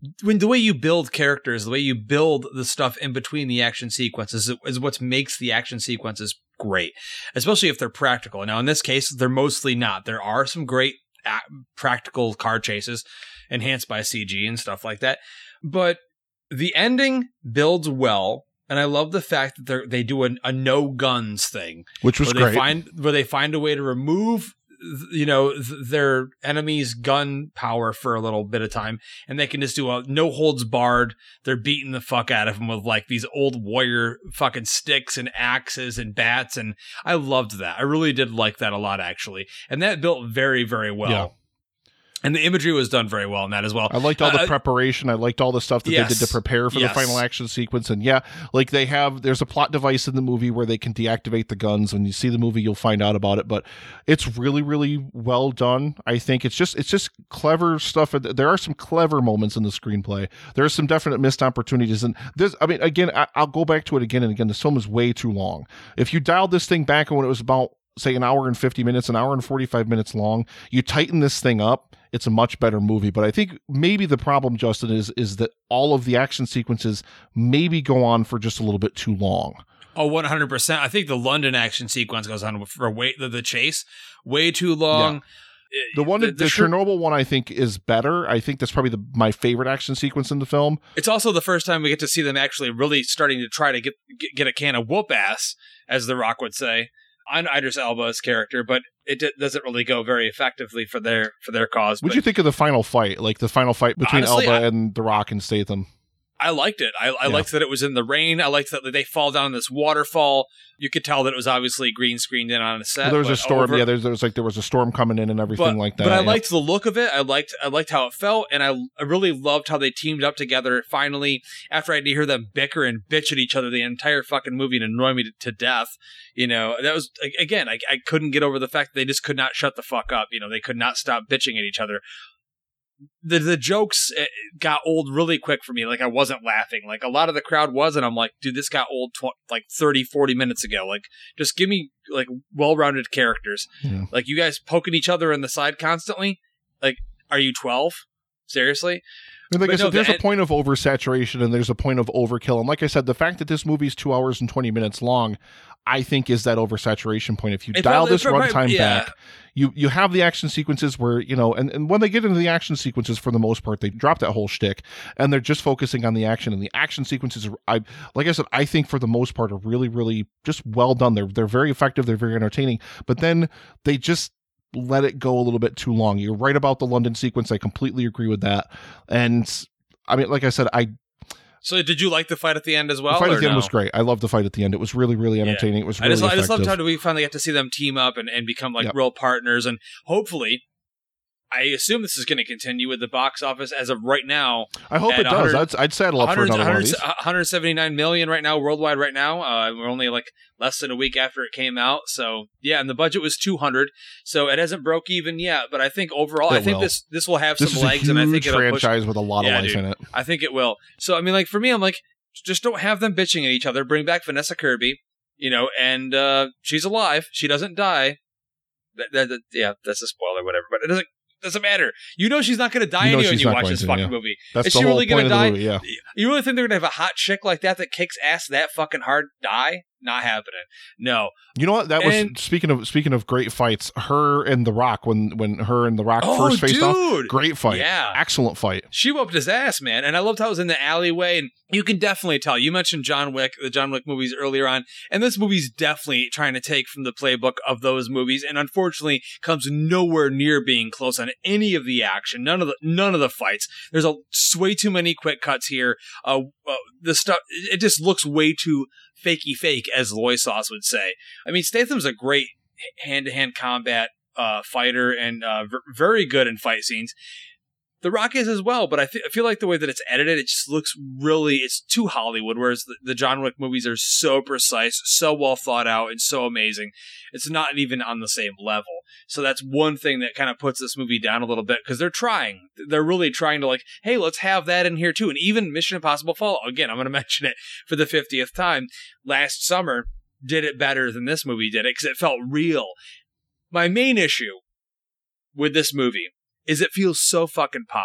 when the way you build characters, the way you build the stuff in between the action sequences is, is what makes the action sequences great, especially if they're practical. Now, in this case, they're mostly not. There are some great a- practical car chases enhanced by C G and stuff like that, but the ending builds well. And I love the fact that they they do a, a no guns thing, which was where great. They find, where they find a way to remove, you know, th- their enemy's gun power for a little bit of time, and they can just do a no holds barred. They're beating the fuck out of them with like these old warrior fucking sticks and axes and bats, and I loved that. I really did like that a lot, actually, and that built very, very well. Yeah. And the imagery was done very well in that as well. I liked all the uh, preparation. I liked all the stuff that yes. they did to prepare for yes. the final action sequence. And yeah, like they have, there's a plot device in the movie where they can deactivate the guns. When you see the movie, you'll find out about it. But it's really, really well done. I think it's just, it's just clever stuff. There are some clever moments in the screenplay. There are some definite missed opportunities. And this, I mean, again, I, I'll go back to it again and again. This film is way too long. If you dialed this thing back when it was about, say, an hour and fifty minutes, an hour and forty-five minutes long, you tighten this thing up, it's a much better movie. But I think maybe the problem, Justin, is is that all of the action sequences maybe go on for just a little bit too long. Oh, one hundred percent. I think the London action sequence goes on for way the, the chase way too long. Yeah. The one, the, the, the Chernobyl one, I think is better. I think that's probably the, my favorite action sequence in the film. It's also the first time we get to see them actually really starting to try to get get, get a can of whoop ass, as The Rock would say, on Idris Elba's character, but it d- doesn't really go very effectively for their for their cause. What do you think of the final fight? Like the final fight between honestly, Elba I, and The Rock and Statham? I liked it. I, I yeah. liked that it was in the rain. I liked that they fall down this waterfall. You could tell that it was obviously green screened in on a set. Well, there was a storm. Over, yeah, there was like there was a storm coming in and everything but, like that. But I yeah. liked the look of it. I liked I liked how it felt, and I, I really loved how they teamed up together. Finally, after I had to hear them bicker and bitch at each other the entire fucking movie and annoy me to, to death. You know, that was again. I, I couldn't get over the fact that they just could not shut the fuck up. You know, they could not stop bitching at each other. The the jokes got old really quick for me. Like, I wasn't laughing. Like, a lot of the crowd was, and I'm like, dude, this got old tw- like thirty, forty minutes ago. Like, just give me, like, well-rounded characters. Yeah. Like, you guys poking each other in the side constantly? Like, are you twelve? Seriously? I mean, like but I said, no, there's the, a point of oversaturation and there's a point of overkill. And like I said, the fact that this movie is two hours and twenty minutes long, I think is that oversaturation point. If you dial this runtime yeah. back, you you have the action sequences where, you know, and, and when they get into the action sequences, for the most part, they drop that whole shtick and they're just focusing on the action. And the action sequences, are, I like I said, I think for the most part are really, really just well done. They're they're very effective. They're very entertaining. But then they just let it go a little bit too long. You're right about the London sequence. I completely agree with that. And I mean, like I said, I. So did you like the fight at the end as well? The fight at the no? end was great. I loved the fight at the end. It was really, really entertaining. Yeah. It was really I just, effective. I just loved how we finally got to see them team up and, and become like yep. real partners. And hopefully, I assume this is going to continue with the box office as of right now. I hope it does. I'd, I'd settle up for another one of these. one hundred seventy-nine million right now worldwide right now. Uh, we're only like less than a week after it came out. So yeah, and the budget was two hundred. So it hasn't broke even yet. But I think overall, it I think will. this this will have this some is legs, a and I think huge it'll franchise push, with a lot yeah, of life dude, in it. I think it will. So I mean, like for me, I'm like, just don't have them bitching at each other. Bring back Vanessa Kirby, you know, and uh, she's alive. She doesn't die. That, that, that, yeah, that's a spoiler, whatever. But it doesn't doesn't matter. You know she's not going to die you know anyway when you watch going this to, fucking yeah. movie. That's Is the she whole really point going to die? Movie, yeah. You really think they're going to have a hot chick like that that kicks ass that fucking hard die? Not happening. No. You know what? That was and, speaking of speaking of great fights. Her and The Rock when when her and The Rock oh, first faced dude. off. Great fight. Yeah. Excellent fight. She whooped his ass, man. And I loved how it was in the alleyway. And you can definitely tell. You mentioned John Wick, the John Wick movies earlier on. And this movie's definitely trying to take from the playbook of those movies. And unfortunately comes nowhere near being close on any of the action. None of the none of the fights. There's a way too many quick cuts here. Uh, uh, the stuff, it just looks way too fakey fake, as Loy Sauce would say. I mean, Statham's a great hand-to-hand combat uh, fighter and uh, v- very good in fight scenes. The Rock is as well, but I, th- I feel like the way that it's edited, it just looks really, it's too Hollywood, whereas the, the John Wick movies are so precise, so well thought out, and so amazing. It's not even on the same level. So that's one thing that kind of puts this movie down a little bit, because they're trying. They're really trying to like, hey, let's have that in here too. And even Mission Impossible Fallout, again, I'm going to mention it for the fiftieth time, last summer did it better than this movie did it, because it felt real. My main issue with this movie is it feels so fucking poppy.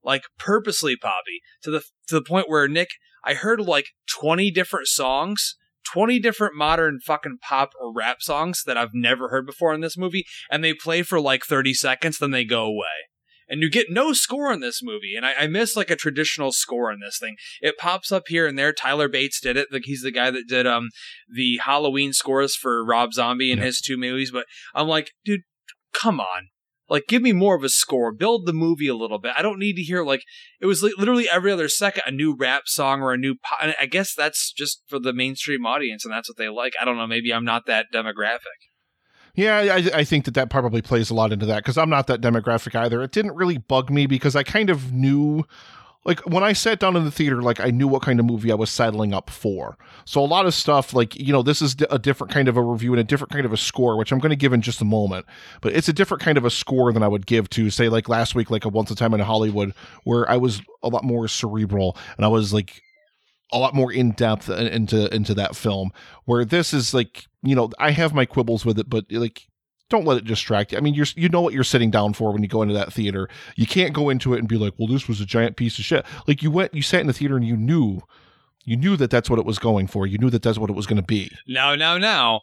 like purposely poppy to the to the point where Nick, I heard like twenty different songs, twenty different modern fucking pop or rap songs that I've never heard before in this movie, and they play for like thirty seconds, then they go away. And you get no score in this movie, and I, I miss like a traditional score in this thing. It pops up here and there. Tyler Bates did it. Like he's the guy that did um the Halloween scores for Rob Zombie in yeah. his two movies. But I'm like, dude, come on. Like, give me more of a score. Build the movie a little bit. I don't need to hear, like, it was li- literally every other second a new rap song or a new pop. And I guess that's just for the mainstream audience, and that's what they like. I don't know. Maybe I'm not that demographic. Yeah, I, I think that that probably plays a lot into that because I'm not that demographic either. It didn't really bug me because I kind of knew, like when I sat down in the theater, like I knew what kind of movie I was settling up for. So a lot of stuff like, you know, this is a different kind of a review and a different kind of a score, which I'm going to give in just a moment. But it's a different kind of a score than I would give to, say, like last week, like a Once a Time in Hollywood, where I was a lot more cerebral and I was like a lot more in depth into into that film, where this is like, you know, I have my quibbles with it, but like, don't let it distract you. I mean, you're you know what you're sitting down for when you go into that theater. You can't go into it and be like, well, this was a giant piece of shit. Like you went, you sat in the theater and you knew, you knew that that's what it was going for. You knew that that's what it was going to be. Now, now, now,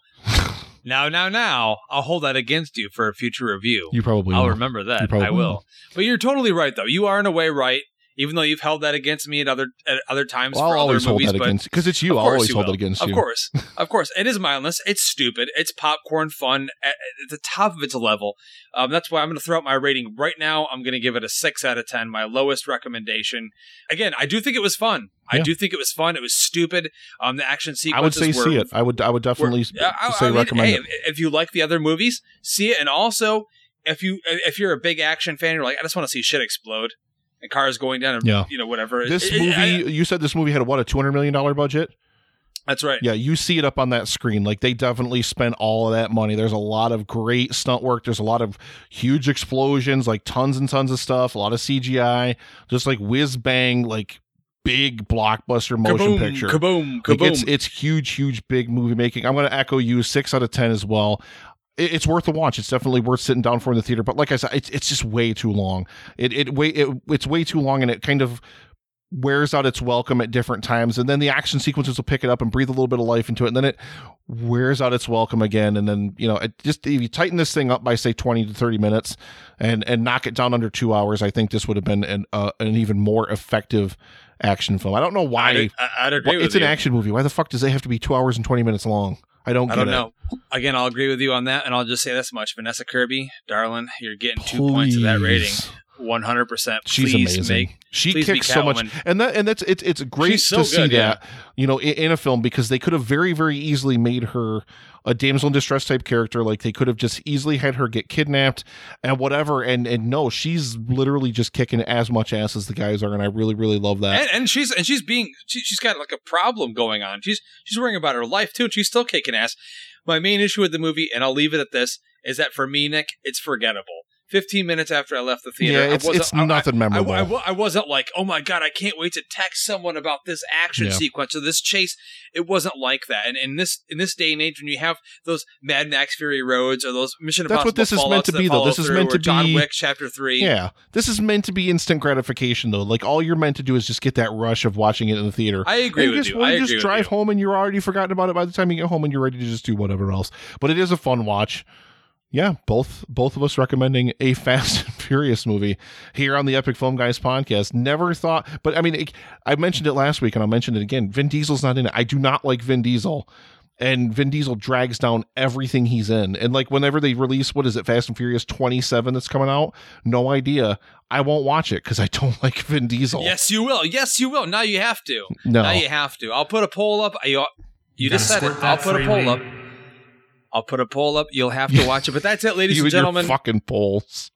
now, now, now, I'll hold that against you for a future review. You probably I'll will. remember that. You probably I will. will. But you're totally right, though. You are in a way right. Even though you've held that against me at other at other times well, for I'll other always movies, hold that but against because it's you. I'll always you hold will. it against of you. Of course, of course, it is mindless. It's stupid. It's popcorn fun at, at the top of its level. Um, that's why I'm going to throw out my rating right now. I'm going to give it a six out of ten, my lowest recommendation. Again, I do think it was fun. Yeah. I do think it was fun. It was stupid. Um, the action sequences. I would say were, see it. I would. I would definitely were, I, say I mean, recommend hey, it. If, if you like the other movies, see it. And also, if you if you're a big action fan, you're like, I just want to see shit explode. And cars going down, and, yeah. you know, whatever. This it, movie, it, I, you said this movie had a, what, a two hundred million dollars budget? That's right. Yeah, you see it up on that screen. Like, they definitely spent all of that money. There's a lot of great stunt work. There's a lot of huge explosions, like tons and tons of stuff, a lot of C G I, just like whiz-bang, like big blockbuster motion kaboom, picture. Kaboom, kaboom. Like it's, it's huge, huge, big movie making. I'm going to echo you, six out of ten as well. It's worth a watch. It's definitely worth sitting down for in the theater. But like I said, it's it's just way too long. It it way it, it's way too long, and it kind of wears out its welcome at different times. And then the action sequences will pick it up and breathe a little bit of life into it. And then it wears out its welcome again. And then, you know, it just if you tighten this thing up by say twenty to thirty minutes and and knock it down under two hours, I think this would have been an uh, an even more effective action film. I don't know why. I'd, I'd agree why, with it's you. an action movie. Why the fuck does it have to be two hours and twenty minutes long? I don't get I don't it. know. Again, I'll agree with you on that, and I'll just say this much. Vanessa Kirby, darling, you're getting two Please. points of that rating. one hundred percent. She's Please amazing. Make, she please kicks so much. And that and that's it's it's great She's so to see good, that, yeah. you know, in, in a film, because they could have very, very easily made her a damsel in distress type character. Like they could have just easily had her get kidnapped and whatever. And and no, she's literally just kicking as much ass as the guys are, and I really, really love that. And, and she's and she's being she, she's got like a problem going on. She's she's worrying about her life too, and she's still kicking ass. My main issue with the movie, and I'll leave it at this, is that for me, Nick, it's forgettable. Fifteen minutes after I left the theater, yeah, it's, I wasn't, it's nothing I, memorable. I, I, I wasn't like, oh my god, I can't wait to text someone about this action Yeah. sequence or this chase. It wasn't like that. And in this in this day and age, when you have those Mad Max Fury Roads or those Mission That's Impossible what this is meant Fallouts to that be, though. follow This is through, meant or to John be- Wick Chapter Three. Yeah, this is meant to be instant gratification, though. Like all you're meant to do is just get that rush of watching it in the theater. I agree and with just, you. well, I you agree just with drive you. home and you're already forgotten about it by the time you get home, and you're ready to just do whatever else. But it is a fun watch. Yeah, both both of us recommending a Fast and Furious movie here on the Epic Film Guys podcast. Never thought, but I mean, it, I mentioned it last week and I'll mention it again. Vin Diesel's not in it. I do not like Vin Diesel. And Vin Diesel drags down everything he's in. And like whenever they release, what is it, Fast and Furious twenty-seven that's coming out? No idea. I won't watch it because I don't like Vin Diesel. Yes, you will. Yes, you will. Now you have to. No. Now you have to. I'll put a poll up. You, you just said Gotta it. squirt I'll that put a freely. poll up. I'll put a poll up. You'll have to watch it. But that's it, ladies You and your gentlemen. fucking polls.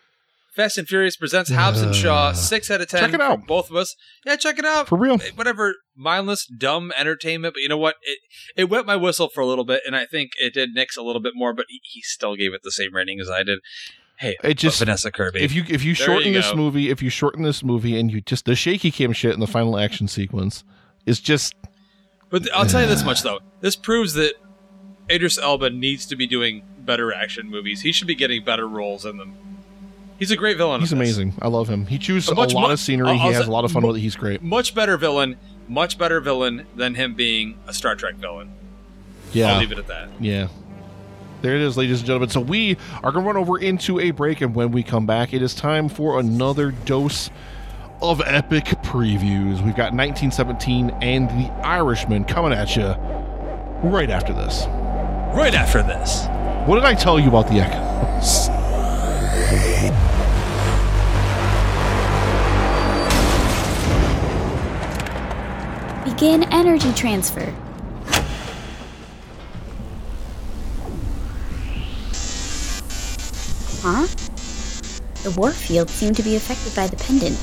Fast and Furious presents Hobbs and Shaw. Six out of ten. Check it out. from both of us. Yeah, check it out. For real. Whatever mindless, dumb entertainment. But you know what? It it wet my whistle for a little bit, and I think it did Nick's a little bit more. But he, he still gave it the same rating as I did. Hey, It just Vanessa Kirby. If you if you There shorten you this go. movie, if you shorten this movie, and you just the shaky cam shit in the final action sequence is just But I'll tell you this much though: this proves that Idris Elba needs to be doing better action movies. He should be getting better roles in them. He's a great villain. He's amazing. I love him. He chews a, much lot mo- of scenery. I'll- he I'll has say- a lot of fun mo- with it. He's great. Much better villain. Much better villain than him being a Star Trek villain. Yeah. I'll leave it at that. Yeah. There it is, ladies and gentlemen. So we are going to run over into a break, and when we come back, it is time for another dose of epic previews. We've got nineteen seventeen and The Irishman coming at you right after this. Right after this. What did I tell you about the Echoes? Begin energy transfer. Huh? The warp field seemed to be affected by the pendant.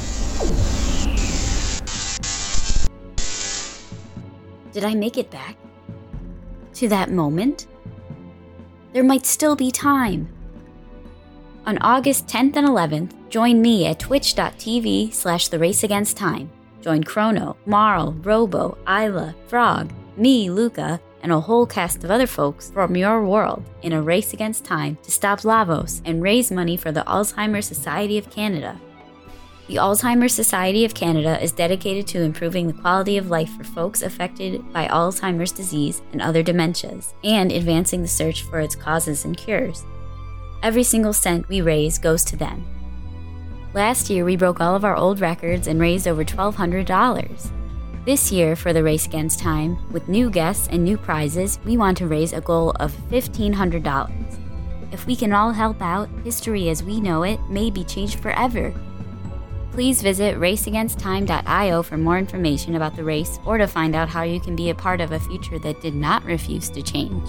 Did I make it back? To that moment? There might still be time. On August tenth and eleventh, join me at twitch.tv slash the race against time. Join Chrono, Marl, Robo, Isla, Frog, me, Luca, and a whole cast of other folks from your world in a race against time to stop Lavos and raise money for the Alzheimer's Society of Canada. The Alzheimer's Society of Canada is dedicated to improving the quality of life for folks affected by Alzheimer's disease and other dementias, and advancing the search for its causes and cures. Every single cent we raise goes to them. Last year, we broke all of our old records and raised over twelve hundred dollars. This year, for the Race Against Time, with new guests and new prizes, we want to raise a goal of fifteen hundred dollars. If we can all help out, history as we know it may be changed forever. Please visit race against time dot io for more information about the race or to find out how you can be a part of a future that did not refuse to change.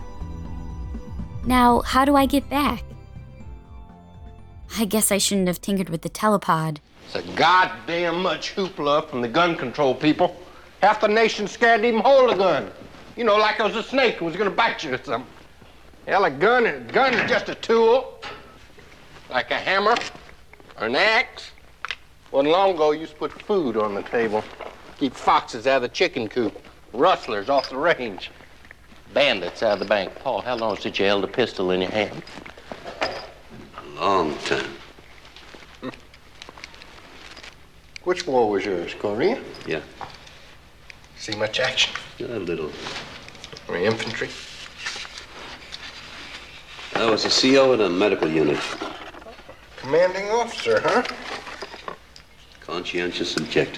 Now, how do I get back? I guess I shouldn't have tinkered with the telepod. It's a goddamn much hoopla from the gun control people. Half the nation's scared to even hold a gun. You know, like it was a snake who was gonna bite you or something. Hell, a gun, a gun is just a tool. Like a hammer or an axe. Wasn't long ago, you used to put food on the table. Keep foxes out of the chicken coop. Rustlers off the range. Bandits out of the bank. Paul, how long since you held a pistol in your hand? A long time. Which war was yours, Korea? Yeah. See much action? A little. Or infantry? I was a C O in a medical unit. Commanding officer, huh? Conscientious objector.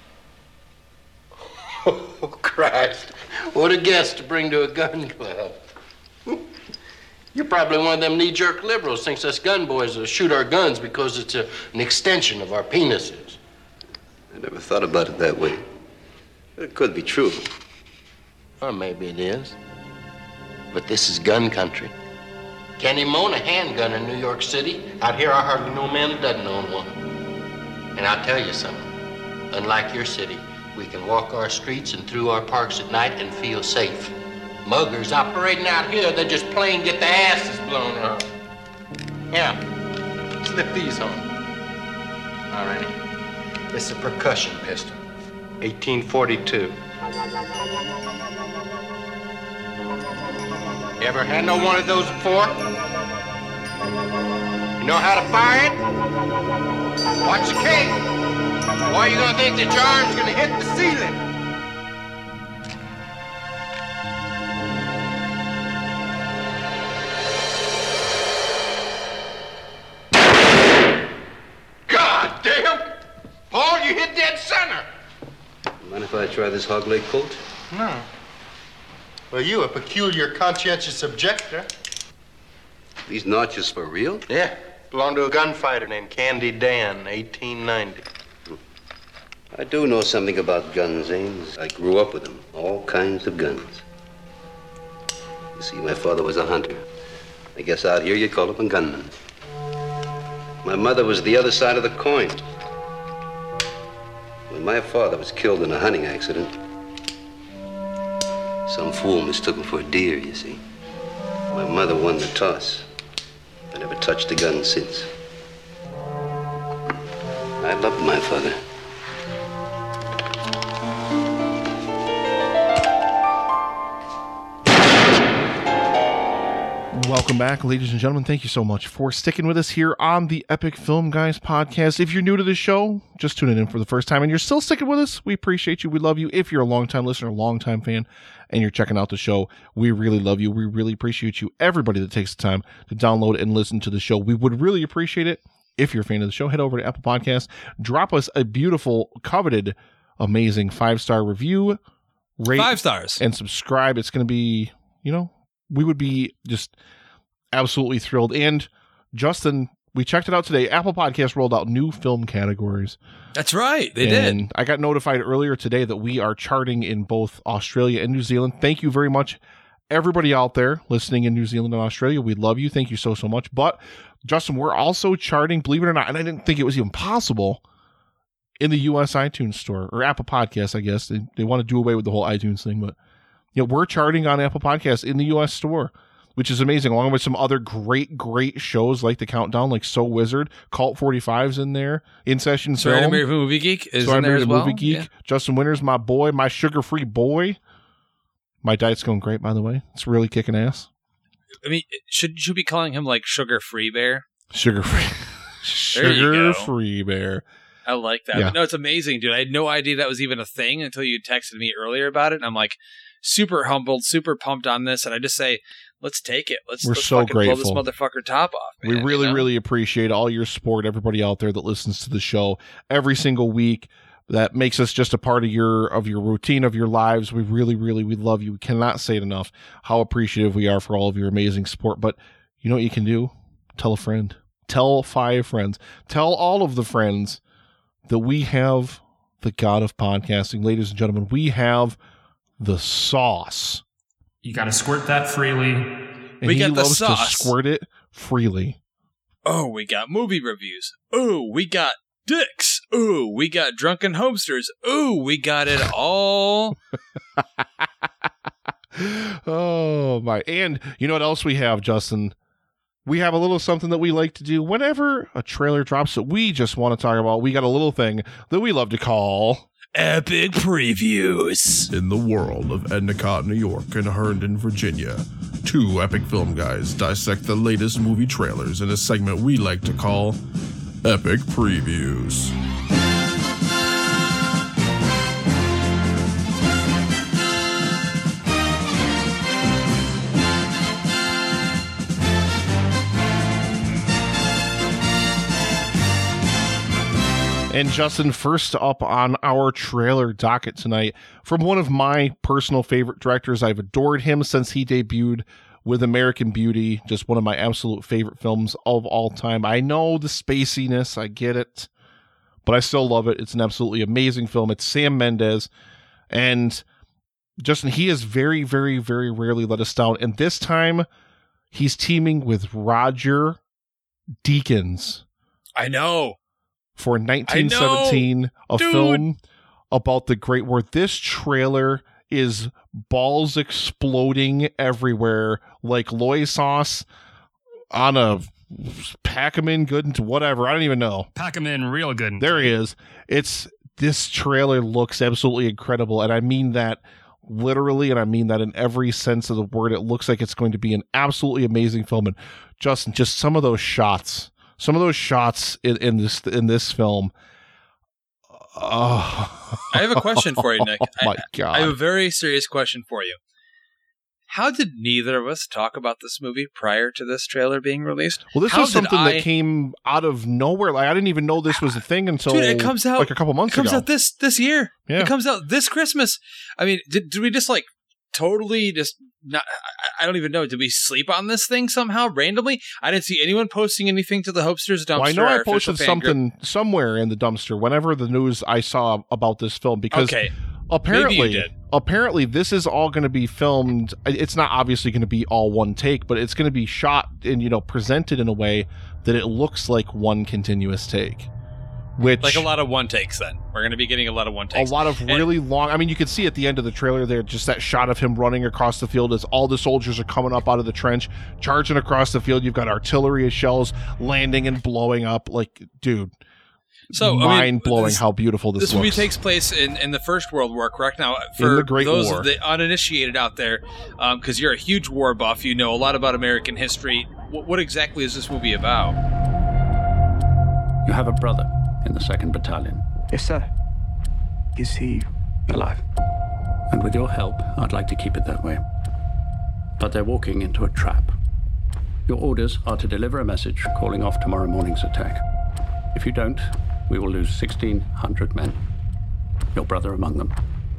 Oh, Christ. What a guest to bring to a gun club. You're probably one of them knee-jerk liberals thinks us gun boys will shoot our guns because it's a, an extension of our penises. I never thought about it that way. It could be true. Or maybe it is. But this is gun country. Can't even own a handgun in New York City. Out here, I hardly know a man that doesn't own one. And I'll tell you something. Unlike your city, we can walk our streets and through our parks at night and feel safe. Muggers operating out here, they just plain get their asses blown off. Yeah, slip these on. All righty. It's a percussion pistol, eighteen forty-two. You ever had no one of those before? You know how to fire it? Watch the cake. Or you gonna think that your arm's gonna hit the ceiling? God damn! Paul, you hit dead center! Mind if I try this hog leg colt? No. Well, you a peculiar conscientious objector. These notches for real? Yeah. Belonged to a gunfighter named Candy Dan, eighteen ninety. I do know something about guns, Ames. I grew up with them. All kinds of guns. You see, my father was a hunter. I guess out here you'd call him a gunman. My mother was the other side of the coin. When my father was killed in a hunting accident, some fool mistook him for a deer, you see. My mother won the toss. I never touched a gun since. I loved my father. Welcome back, ladies and gentlemen. Thank you so much for sticking with us here on the Epic Film Guys podcast. If you're new to the show, just tuning in for the first time, and you're still sticking with us, we appreciate you. We love you. If you're a longtime listener, a longtime fan, and you're checking out the show, we really love you. We really appreciate you. Everybody that takes the time to download and listen to the show, we would really appreciate it. If you're a fan of the show, head over to Apple Podcasts, drop us a beautiful, coveted, amazing five-star review, rate, Five stars. and subscribe. It's going to be, you know, we would be just absolutely thrilled. And Justin, we checked it out today. Apple Podcasts rolled out new film categories. That's right. They and did. I got notified earlier today that we are charting in both Australia and New Zealand. Thank you very much, everybody out there listening in New Zealand and Australia. We love you. Thank you so, so much. But Justin, we're also charting, believe it or not, and I didn't think it was even possible, in the U S iTunes store, or Apple Podcasts, I guess. They, they want to do away with the whole iTunes thing, but you know, we're charting on Apple Podcasts in the U S store, which is amazing, along with some other great, great shows like The Countdown, like So Wizard, Cult forty-five's in there, In Session Sorry, Film. I'm Married to Movie Geek is Sorry, in there Married as to well. Movie Geek. Yeah. Justin Winters, my boy, my sugar-free boy. My diet's going great, by the way. It's really kicking ass. I mean, should you be calling him like Sugar Free Bear? Sugar-free. There you go. Sugar-free bear. I like that. Yeah. But no, it's amazing, dude. I had no idea that was even a thing until you texted me earlier about it. And I'm like super humbled, super pumped on this. And I just say, let's take it. Let's, We're let's so fucking blow grateful. this motherfucker top off. We man, really, you know? really appreciate all your support, everybody out there that listens to the show every single week. That makes us just a part of your of your routine, of your lives. We really, really, we love you. We cannot say it enough how appreciative we are for all of your amazing support. But you know what you can do? Tell a friend. Tell five friends. Tell all of the friends that we have the God of podcasting. Ladies and gentlemen, we have the sauce. You got to squirt that freely. And We he got the loves sauce. to squirt it freely. Oh, we got movie reviews. Oh, we got dicks. Oh, we got drunken homesters. Oh, we got it all. Oh my. And you know what else we have, Justin? We have a little something that we like to do whenever a trailer drops that we just want to talk about. We got a little thing that we love to call Epic Previews. In the world of Endicott, New York and Herndon, Virginia, two epic film guys dissect the latest movie trailers in a segment we like to call Epic Previews. And Justin, first up on our trailer docket tonight, from one of my personal favorite directors. I've adored him since he debuted with American Beauty, just one of my absolute favorite films of all time. I know the spaciness, I get it, but I still love it. It's an absolutely amazing film. It's Sam Mendes, and Justin, he has very, very, very rarely let us down, and this time he's teaming with Roger Deakins. I know. For nineteen seventeen, a Dude. film about the Great War. This trailer is balls exploding everywhere, like loy sauce on a pack 'em in good into whatever. I don't even know. Pack him in real good. There he is. It's this trailer looks absolutely incredible, and I mean that literally, and I mean that in every sense of the word. It looks like it's going to be an absolutely amazing film. And Justin, just some of those shots. Some of those shots in, in this in this film. Oh. I have a question for you, Nick. Oh my I, God. I have a very serious question for you. How did neither of us talk about this movie prior to this trailer being released? Well, this How was did something I- that came out of nowhere. Like I didn't even know this was a thing until Dude, it comes out like a couple months It comes ago. out this this year. Yeah. It comes out this Christmas. I mean, did, did we just like totally just not? I, I don't even know. Did we sleep on this thing somehow randomly? I didn't see anyone posting anything to the Hopesters dumpster. Well, I know our I posted official fan something group. somewhere in the dumpster whenever the news I saw about this film, because Okay. apparently, Maybe you did. apparently this is all going to be filmed. It's not obviously going to be all one take, but it's going to be shot and, you know, presented in a way that it looks like one continuous take. Which Like a lot of one takes. Then we're going to be getting a lot of one a takes. lot of really long. I mean, you can see at the end of the trailer there, just that shot of him running across the field as all the soldiers are coming up out of the trench, charging across the field. You've got artillery shells landing and blowing up. Like, dude, So, I mean, mind blowing this- how beautiful this, This looks. movie takes place in, in the First World War, correct? Now, In for the Great those War. of the uninitiated out there, because you're a huge war buff, you know a lot about American history. What, what exactly is this movie about? You have a brother in the second Battalion. Yes, sir. Is he alive? And with your help, I'd like to keep it that way. But they're walking into a trap. Your orders are to deliver a message calling off tomorrow morning's attack. If you don't, we will lose sixteen hundred men. Your brother among them.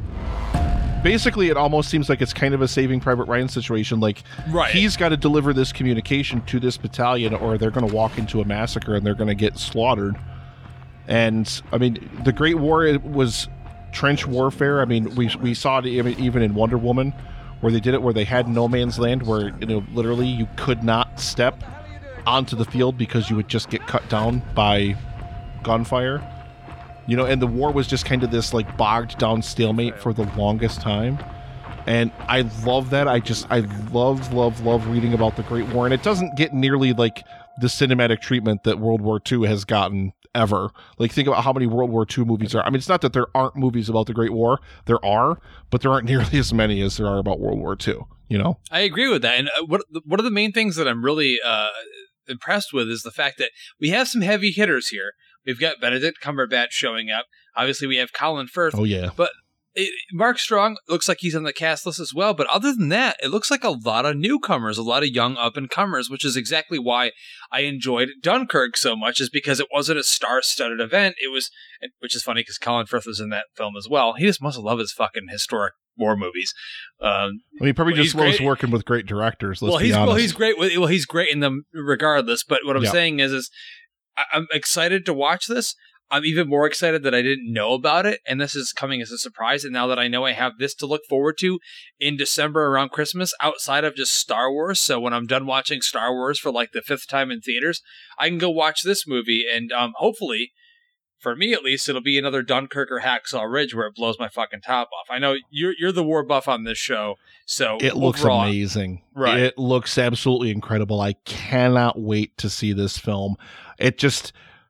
Basically, it almost seems like it's kind of a Saving Private Ryan situation. Like, Right. he's got to deliver this communication to this battalion, or they're going to walk into a massacre and they're going to get slaughtered. And, I mean, the Great War it was trench warfare. I mean, we we saw it even in Wonder Woman, where they did it, where they had no man's land, where, you know, literally you could not step onto the field because you would just get cut down by gunfire. You know, and the war was just kind of this, like, bogged down stalemate for the longest time. And I love that. I just, I love, love, love reading about the Great War. And it doesn't get nearly like the cinematic treatment that World War Two has gotten ever. Like, think about how many World War Two movies are. I mean, it's not that there aren't movies about the Great War. There are, but there aren't nearly as many as there are about World War Two, you know? I agree with that. And uh, what one of the main things that I'm really uh, impressed with is the fact that we have some heavy hitters here. We've got Benedict Cumberbatch showing up. Obviously, we have Colin Firth. Oh, yeah. But it, Mark Strong looks like he's on the cast list as well. But other than that, it looks like a lot of newcomers, a lot of young up-and-comers, which is exactly why I enjoyed Dunkirk so much, is because it wasn't a star-studded event. It was, which is funny because Colin Firth was in that film as well. He just must love his fucking historic war movies. Um, I mean, he probably well, just he's loves great- working with great directors. Let's well, be he's honest. well, he's great. With, well, he's great in them regardless. But what I'm Yeah. saying is, is I- I'm excited to watch this. I'm even more excited that I didn't know about it, and this is coming as a surprise. And now that I know I have this to look forward to in December around Christmas, outside of just Star Wars, so when I'm done watching Star Wars for like the fifth time in theaters, I can go watch this movie, and um, hopefully, for me at least, it'll be another Dunkirk or Hacksaw Ridge where it blows my fucking top off. I know you're you're the war buff on this show, so It looks overall, amazing. Right. It looks absolutely incredible. I cannot wait to see this film. It just,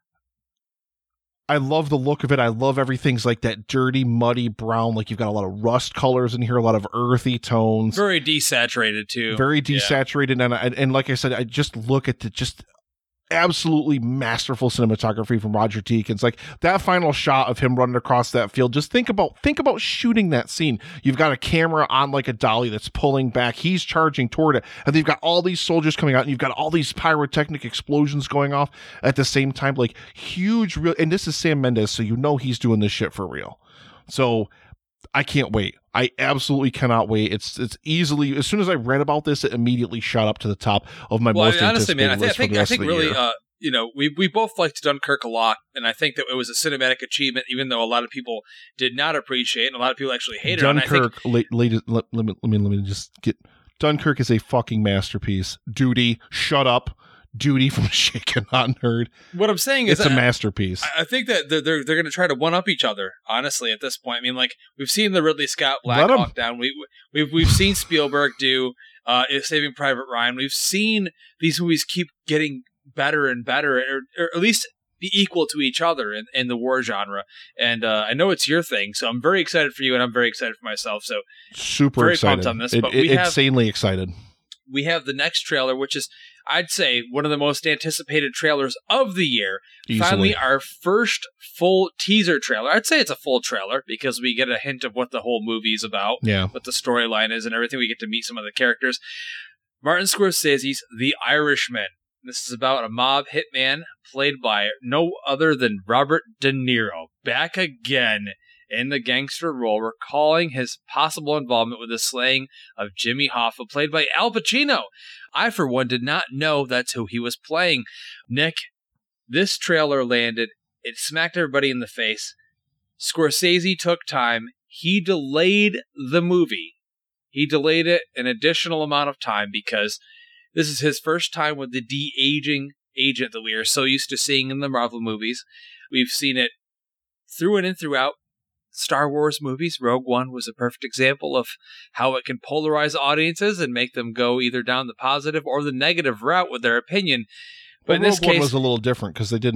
I love the look of it. I love everything's like that dirty, muddy brown. Like, you've got a lot of rust colors in here, a lot of earthy tones. very desaturated too. Very Yeah. desaturated. And, and, and like I said, I just look at the just absolutely masterful cinematography from Roger Deakins. Like, that final shot of him running across that field, just think about think about shooting that scene. You've got a camera on like a dolly that's pulling back, he's charging toward it, and you've got all these soldiers coming out, and you've got all these pyrotechnic explosions going off at the same time. Like, huge real, and this is Sam Mendes, so you know he's doing this shit for real. So I can't wait. I absolutely cannot wait. It's it's easily, as soon as I read about this, it immediately shot up to the top of my Well, most I mean, honestly, man, I, anticipated th- I list for think the I rest think of the really, year. uh, you know, we we both liked Dunkirk a lot, and I think that it was a cinematic achievement, even though a lot of people did not appreciate it, and a lot of people actually hated it. And I think Dunkirk, late, late, let, let, me, let me let me just get. Dunkirk is a fucking masterpiece. Duty, shut up. Duty from Shaken Not Nerd. what I'm saying is It's a that masterpiece. I, I think that they're they're, they're going to try to one up each other. Honestly, at this point, I mean, like we've seen the Ridley Scott Black Let 'em. Hawk Down. We we've we've seen Spielberg do uh, Saving Private Ryan. We've seen these movies keep getting better and better, or, or at least be equal to each other in, in the war genre. And uh, I know it's your thing, so I'm very excited for you, and I'm very excited for myself. So Super very excited. pumped on this. It- But it- we have insanely excited. we have the next trailer, which is, I'd say, one of the most anticipated trailers of the year. Easily. Finally, our first full teaser trailer. I'd say it's a full trailer because we get a hint of what the whole movie's about, Yeah. what the storyline is, and everything. We get to meet some of the characters. Martin Scorsese's The Irishman. This is about a mob hitman played by no other than Robert De Niro, back again in the gangster role, recalling his possible involvement with the slaying of Jimmy Hoffa, played by Al Pacino. I, for one, did not know that's who he was playing. Nick, this trailer landed. It smacked everybody in the face. Scorsese took time. He delayed the movie. He delayed it an additional amount of time because this is his first time with the de-aging agent that we are so used to seeing in the Marvel movies. We've seen it through and in throughout Star Wars movies. Rogue One was a perfect example of how it can polarize audiences and make them go either down the positive or the negative route with their opinion. But But in this Rogue One case, was a little different because they didn't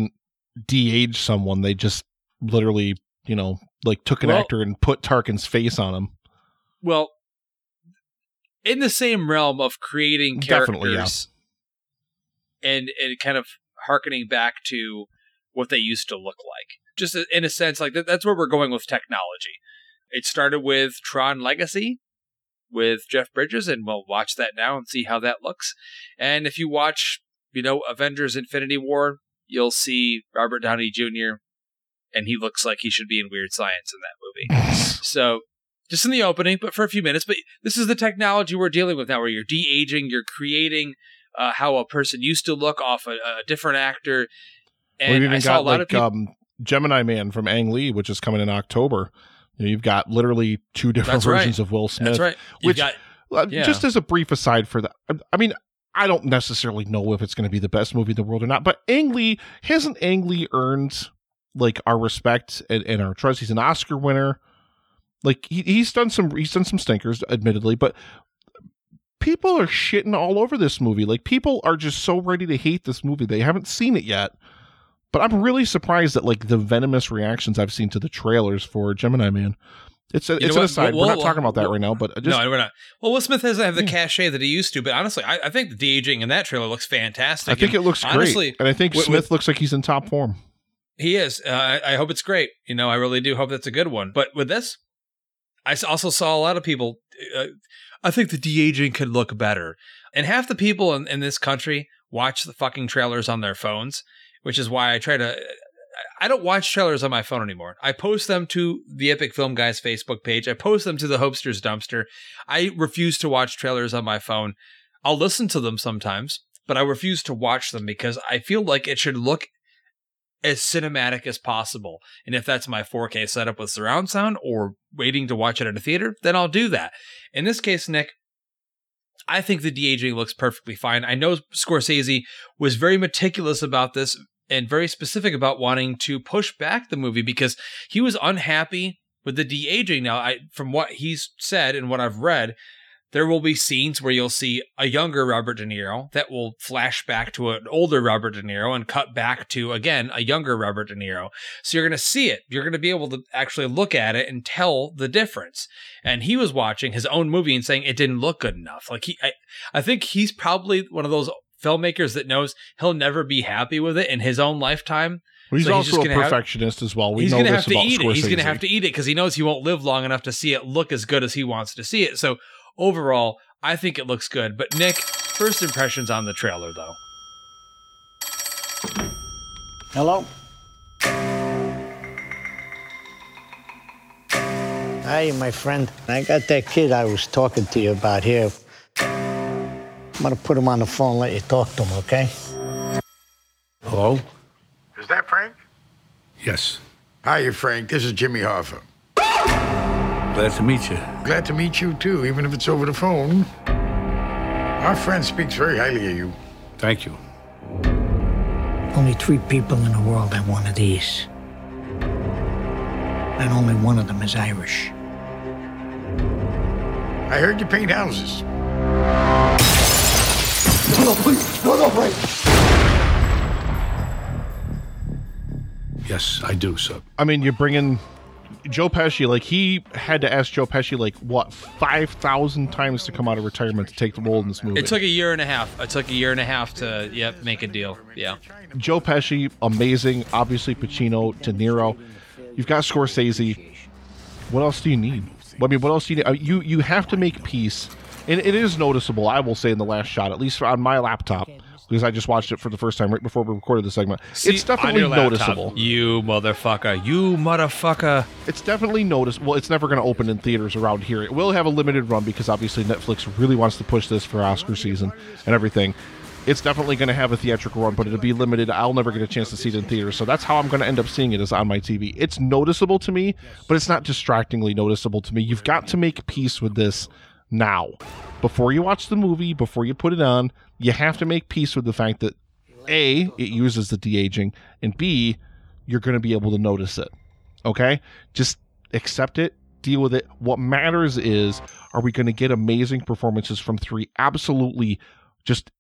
de-age someone. They just literally, you know, like took an Well- actor and put Tarkin's face on him. Well, in the same realm of creating Definitely, characters and, and kind of hearkening back to what they used to look like. Just in a sense, like that, that's where we're going with technology. It started with Tron Legacy with Jeff Bridges, and we'll watch that now and see how that looks. And if you watch, you know, Avengers Infinity War, you'll see Robert Downey Junior, and he looks like he should be in Weird Science in that movie. So, just in the opening, but for a few minutes. But this is the technology we're dealing with now, where you're de-aging, you're creating uh, how a person used to look off a, a different actor. And We've even I saw got a lot like of people. um, Gemini Man from Ang Lee, which is coming in October. You know, you've got literally two different That's right. versions of Will Smith. That's right. You've Which, got- uh, yeah. just as a brief aside for that, I mean, I don't necessarily know if it's going to be the best movie in the world or not, but Ang Lee, hasn't Ang Lee earned like our respect and, and our trust? He's an Oscar winner. Like he, he's done some, he's done some stinkers, admittedly, but people are shitting all over this movie. Like people are just so ready to hate this movie. They haven't seen it yet. But I'm really surprised at like the venomous reactions I've seen to the trailers for Gemini Man. It's a, You it's know an what? aside. Well, we're not well, talking about that well, right now, but just, no, we're not. Well, Will Smith doesn't have the cachet that he used to, but honestly, I, I think the de-aging in that trailer looks fantastic. I think And it looks honestly, great. And I think with- Smith with- looks like he's in top form. He is. Uh, I, I hope it's great. You know, I really do hope that's a good one. But with this, I s- also saw a lot of people. Uh, I think the de-aging could look better. And half the people in, in this country watch the fucking trailers on their phones, which is why I try to. I don't watch trailers on my phone anymore. I post them to the Epic Film Guys Facebook page. I post them to the Hopesters Dumpster. I refuse to watch trailers on my phone. I'll listen to them sometimes, but I refuse to watch them because I feel like it should look as cinematic as possible. And if that's my four K setup with surround sound or waiting to watch it at a theater, then I'll do that. In this case, Nick, I think the de-aging looks perfectly fine. I know Scorsese was very meticulous about this and very specific about wanting to push back the movie because he was unhappy with the de-aging. Now, I, from what he's said and what I've read, there will be scenes where you'll see a younger Robert De Niro that will flash back to an older Robert De Niro and cut back to, again, a younger Robert De Niro. So you're going to see it. You're going to be able to actually look at it and tell the difference. And he was watching his own movie and saying it didn't look good enough. Like he, I, I think he's probably one of those filmmakers that knows he'll never be happy with it in his own lifetime. Well, he's So also just a gonna have- perfectionist as well. We he's know gonna this have to about eat it. He's Scorsese. going to have to eat it because he knows he won't live long enough to see it look as good as he wants to see it. So overall, I think it looks good. But Nick, first impressions on the trailer, though. Hello? Hey, my friend. I got that kid I was talking to you about here. I'm gonna put him on the phone and let you talk to him, okay? Hello? Is that Frank? Yes. Hiya, Frank. This is Jimmy Hoffa. Glad to meet you. Glad to meet you, too, even if it's over the phone. Our friend speaks very highly of you. Thank you. Only three people in the world have one of these. And only one of them is Irish. I heard you paint houses. No, please. No, no, please. Yes, I do, sir. I mean, you're bringing Joe Pesci, like he had to ask Joe Pesci like what five thousand times to come out of retirement to take the role in this movie. It took a year and a half. It took a year and a half to yep make a deal. Yeah. Joe Pesci, amazing. Obviously, Pacino, De Niro. You've got Scorsese. What else do you need? I mean, what else do you need? Uh, You you have to make peace, and it is noticeable. I will say in the last shot, at least on my laptop, because I just watched it for the first time right before we recorded the segment. See, it's definitely on your laptop, noticeable. You motherfucker. You motherfucker. It's definitely noticeable. Well, it's never going to open in theaters around here. It will have a limited run because obviously Netflix really wants to push this for Oscar season and everything. It's definitely going to have a theatrical run, but it'll be limited. I'll never get a chance to see it in theaters, so that's how I'm going to end up seeing it is on my T V. It's noticeable to me, but it's not distractingly noticeable to me. You've got to make peace with this now. Before you watch the movie, before you put it on, you have to make peace with the fact that A, it uses the de-aging, and B, you're going to be able to notice it. Okay? Just accept it, deal with it. What matters is, are we going to get amazing performances from three absolutely just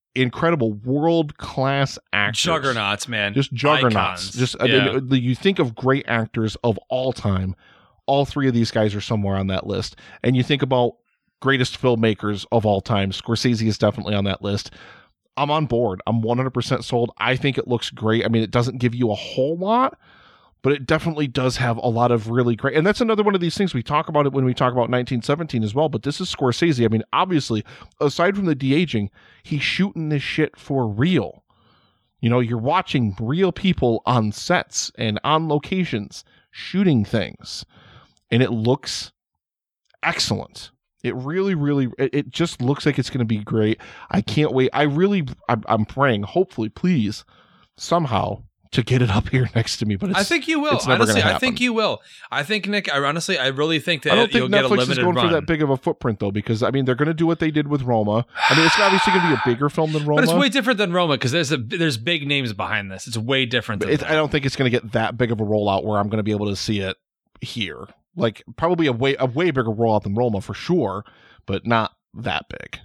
incredible world-class actors. Juggernauts, man. Just juggernauts. Icons. Just I Yeah. mean, you think of great actors of all time. All three of these guys are somewhere on that list. And you think about greatest filmmakers of all time. Scorsese is definitely on that list. I'm on board. I'm one hundred percent sold. I think it looks great. I mean, it doesn't give you a whole lot, but it definitely does have a lot of really great. And that's another one of these things. We talk about it when we talk about nineteen seventeen as well, but this is Scorsese. I mean, obviously, aside from the de-aging, he's shooting this shit for real. You know, you're watching real people on sets and on locations shooting things, and it looks excellent. It really, really, it, it just looks like it's going to be great. I can't wait. I really, I'm, I'm praying, hopefully, please, somehow, to get it up here next to me. But it's, I think you will. It's never Honestly, gonna I think happen. you will. I think, Nick, I honestly, I really think that I don't think you'll get a Netflix limited is going run. for that big of a footprint, though, because, I mean, they're going to do what they did with Roma. I mean, it's obviously going to be a bigger film than Roma. But it's way different than Roma because there's a there's big names behind this. It's way different. Than It, that. I don't think it's going to get that big of a rollout where I'm going to be able to see it here. Like, probably a way a way bigger rollout than Roma for sure, but not that big.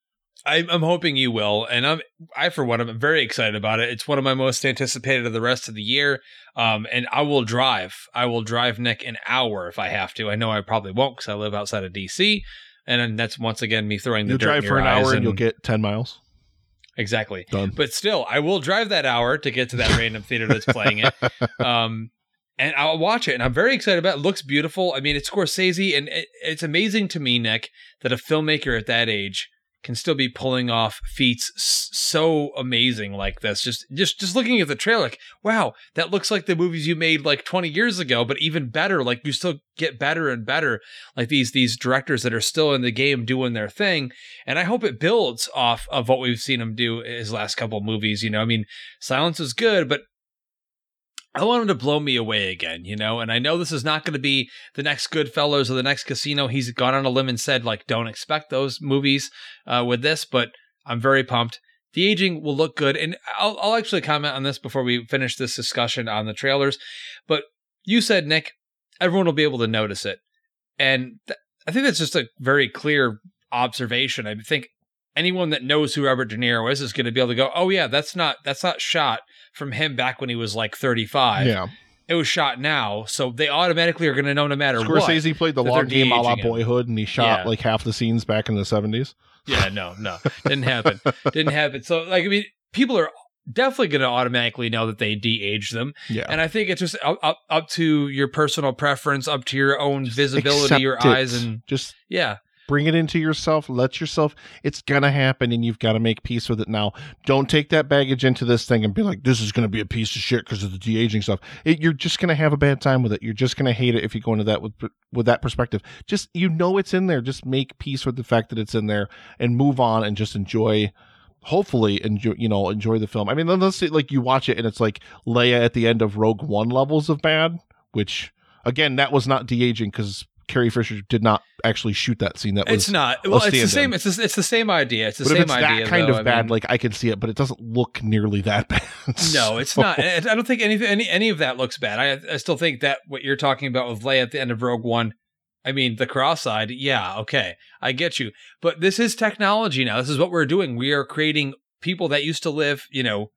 I, I'm hoping you will, and I'm I for one am very excited about it. It's one of my most anticipated of the rest of the year, um, and I will drive. I will drive Nick an hour if I have to. I know I probably won't because I live outside of D C, and then that's once again me throwing the You'll dirt drive in for your an hour eyes and you'll get ten miles. Exactly. Done. But still, I will drive that hour to get to that random theater that's playing it. Um, and I'll watch it. And I'm very excited about it. It looks beautiful. I mean, it's Scorsese. And it, it's amazing to me, Nick, that a filmmaker at that age can still be pulling off feats s- so amazing like this. Just, just, just looking at the trailer, like, wow, that looks like the movies you made like twenty years ago, but even better. Like you still get better and better. Like these, these directors that are still in the game doing their thing. And I hope it builds off of what we've seen him do his last couple of movies. You know, I mean, Silence is good, but I want him to blow me away again, you know, and I know this is not going to be the next Goodfellas or the next Casino. He's gone on a limb and said, like, don't expect those movies uh, with this, but I'm very pumped. The aging will look good. And I'll, I'll actually comment on this before we finish this discussion on the trailers. But you said, Nick, everyone will be able to notice it. And th- I think that's just a very clear observation. I think anyone that knows who Robert De Niro is is going to be able to go, oh yeah, that's not that's not shot from him back when he was like thirty-five. Yeah. It was shot now, so they automatically are going to know no matter what. Scorsese played the that long they're game a la de-aging him. Boyhood, and he shot Yeah. like half the scenes back in the seventies. Yeah, no, no, didn't happen. Didn't happen. So, like, I mean, people are definitely going to automatically know that they de-aged them. Yeah. And I think it's just up, up, up to your personal preference, up to your own visibility, Accept your it. eyes, and just yeah. bring it into yourself. Let yourself. It's gonna happen, and you've got to make peace with it now. Don't take that baggage into this thing and be like, "This is gonna be a piece of shit" because of the de-aging stuff. It, you're just gonna have a bad time with it. You're just gonna hate it if you go into that with with that perspective. Just you know it's in there. Just make peace with the fact that it's in there and move on and just enjoy. Hopefully, enjoy you know enjoy the film. I mean, let's say like you watch it and it's like Leia at the end of Rogue One levels of bad, which again that was not de-aging because Carrie Fisher did not actually shoot that scene. That was It's not. a Well, it's the stand-in. same. It's the, it's the same idea. It's the But same if it's idea. that kind though, of I bad, mean- like I can see it, but it doesn't look nearly that bad. No, it's So- not. And I don't think anything, any any of that looks bad. I I still think that what you're talking about with Leia at the end of Rogue One, I mean, the cross-eyed, yeah, okay, I get you. But this is technology now. This is what we're doing. We are creating people that used to live, you know,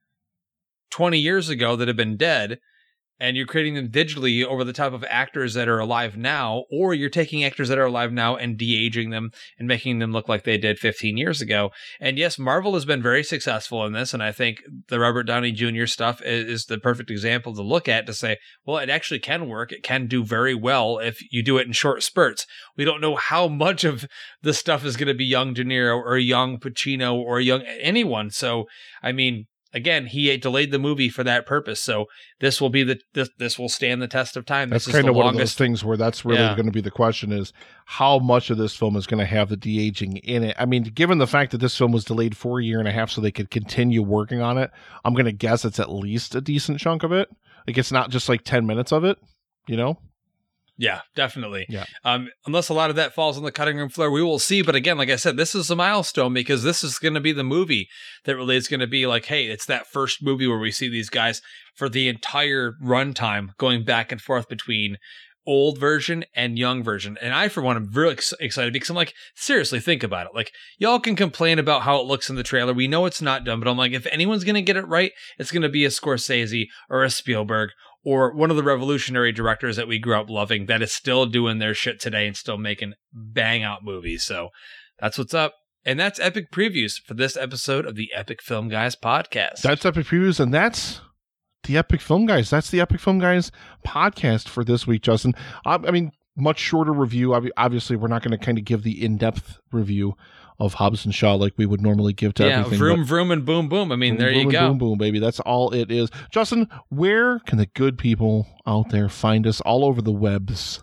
twenty years ago that have been dead, and you're creating them digitally over the top of actors that are alive now, or you're taking actors that are alive now and de-aging them and making them look like they did fifteen years ago. And yes, Marvel has been very successful in this, and I think the Robert Downey Junior stuff is, is the perfect example to look at to say, well, it actually can work. It can do very well if you do it in short spurts. We don't know how much of the stuff is going to be young De Niro or young Pacino or young anyone. So, I mean, again, he delayed the movie for that purpose. So this will be the this, this will stand the test of time. That's This is kind the of one of those longest things where that's really Yeah. going to be the question: is how much of this film is going to have the de-aging in it? I mean, given the fact that this film was delayed for a year and a half so they could continue working on it, I'm going to guess it's at least a decent chunk of it. Like it's not just like ten minutes of it, you know? Yeah, definitely. Yeah. Um, unless a lot of that falls on the cutting room floor, we will see. But again, like I said, this is a milestone because this is going to be the movie that really is going to be like, hey, it's that first movie where we see these guys for the entire runtime going back and forth between old version and young version. And I, for one, am really ex- excited because I'm like, seriously, think about it. Like, y'all can complain about how it looks in the trailer. We know it's not done, but I'm like, if anyone's going to get it right, it's going to be a Scorsese or a Spielberg or one of the revolutionary directors that we grew up loving that is still doing their shit today and still making bang out movies. So that's what's up. And that's Epic Previews for this episode of the Epic Film Guys podcast. That's Epic Previews, and that's the Epic Film Guys. That's the Epic Film Guys podcast for this week, Justin. I, I mean, much shorter review. Obviously, we're not going to kind of give the in-depth review of Hobbs and Shaw like we would normally give to yeah, everything. Vroom, vroom, and boom, boom. I mean, boom, there boom, you go. Boom, boom, baby. That's all it is. Justin, where can the good people out there find us all over the webs?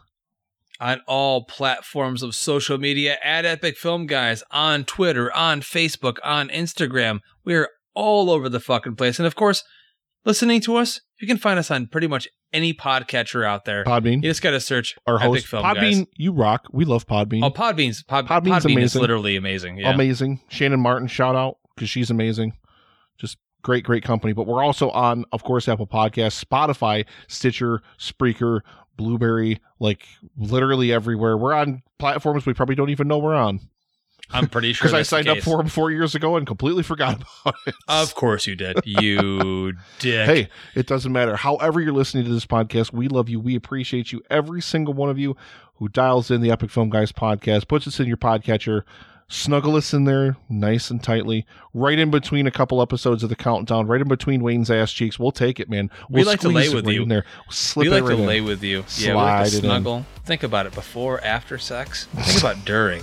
On all platforms of social media at Epic Film Guys, on Twitter, on Facebook, on Instagram. We're all over the fucking place. And of course, listening to us, you can find us on pretty much any podcatcher out there. Podbean. You just got to search Our Epic host, Film Podbean, Guys. you rock. We love Podbean. Oh, Podbean's Pod, Podbean's Podbean amazing. is literally amazing. Yeah. Amazing. Shannon Martin, shout out, because she's amazing. Just great, great company. But we're also on, of course, Apple Podcasts, Spotify, Stitcher, Spreaker, Blueberry, like literally everywhere. We're on platforms we probably don't even know we're on. I'm pretty sure Because I that's the signed up case. for them four years ago and completely forgot about it. Of course you did. You dick. Hey, it doesn't matter. However you're listening to this podcast, we love you. We appreciate you. Every single one of you who dials in the Epic Film Guys podcast, puts us in your podcatcher, snuggle us in there nice and tightly, right in between a couple episodes of the countdown, right in between Wayne's ass cheeks. We'll take it, man. We We'll like to lay squeeze it with right you. in there. Slip we it like right to in. lay with you. Slide yeah, we like to it in. snuggle. Think about it before, after sex. Think about during.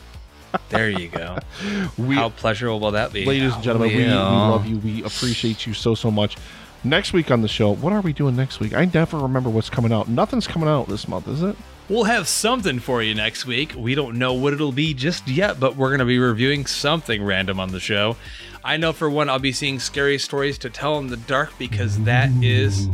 There you go. We, How pleasurable will that be? Ladies and gentlemen, we, we Yeah. love you. We appreciate you so, so much. Next week on the show, what are we doing next week? I never remember what's coming out. Nothing's coming out this month, is it? We'll have something for you next week. We don't know what it'll be just yet, but we're going to be reviewing something random on the show. I know for one, I'll be seeing Scary Stories to Tell in the Dark because that is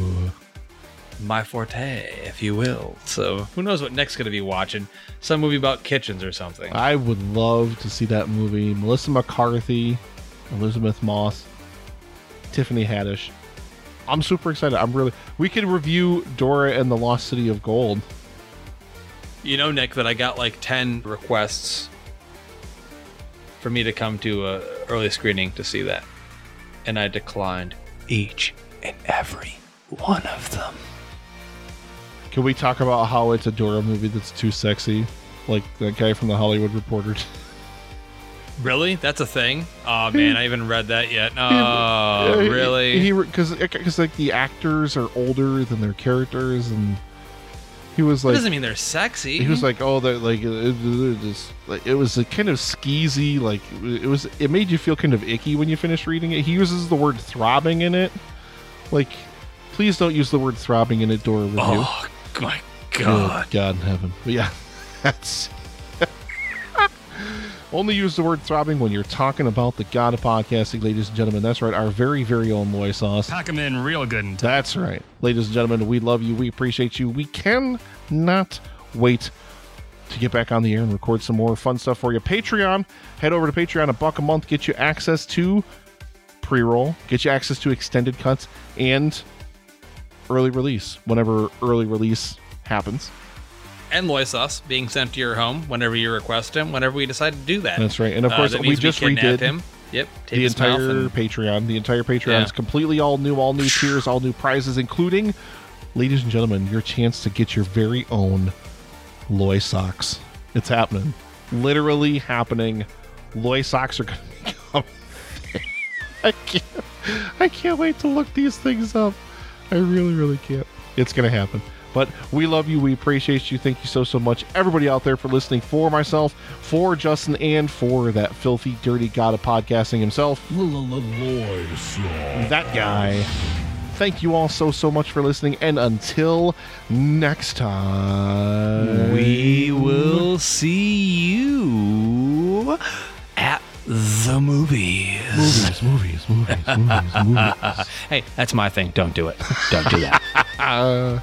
my forte, if you will. So who knows what Nick's going to be watching? Some movie about kitchens or something. I would love to see that movie. Melissa McCarthy, Elizabeth Moss, Tiffany Haddish. I'm super excited. I'm really. We could review Dora and the Lost City of Gold. You know, Nick, that I got like ten requests for me to come to a early screening to see that. And I declined each and every one of them. Can we talk about how it's a Dora movie that's too sexy? Like that guy from the Hollywood Reporter. Really? That's a thing? Oh, man, I haven't read that yet. Oh, He- really? He because because like the actors are older than their characters, and he was That like doesn't mean they're sexy. he was like oh they're like it, it, it, just, like it was a kind of skeezy, like it was it made you feel kind of icky when you finished reading it. He uses the word throbbing in it. Like, please don't use the word throbbing in a Dora review. Oh, my God. Good God in heaven. But yeah, that's only use the word throbbing when you're talking about the God of podcasting, ladies and gentlemen. That's right, our very, very own Loy Sauce. Pack them in real good. And That's right. Ladies and gentlemen, we love you. We appreciate you. We cannot wait to get back on the air and record some more fun stuff for you. Patreon. Head over to Patreon. A buck a month. Get you access to pre-roll. Get you access to extended cuts and early release whenever early release happens. And Loy Sauce being sent to your home whenever you request him, whenever we decide to do that. That's right. And of Uh, course, that we means just kidnap redid him. Yep. Take the his mouth entire and- Patreon. The entire Patreon Yeah. is completely all new, all new tiers, all new prizes, including, ladies and gentlemen, your chance to get your very own Loy socks. It's happening. Literally happening. Loy socks are going to become. I can't. I can't wait to look these things up. I really, really can't. It's going to happen. But we love you. We appreciate you. Thank you so, so much. Everybody out there for listening. For myself, for Justin, and for that filthy, dirty god of podcasting himself. That guy. Thank you all so, so much for listening. And until next time, We will see you at the movies. Movies, movies, movies, movies, movies. Hey, that's my thing. Don't do it. Don't do that. uh,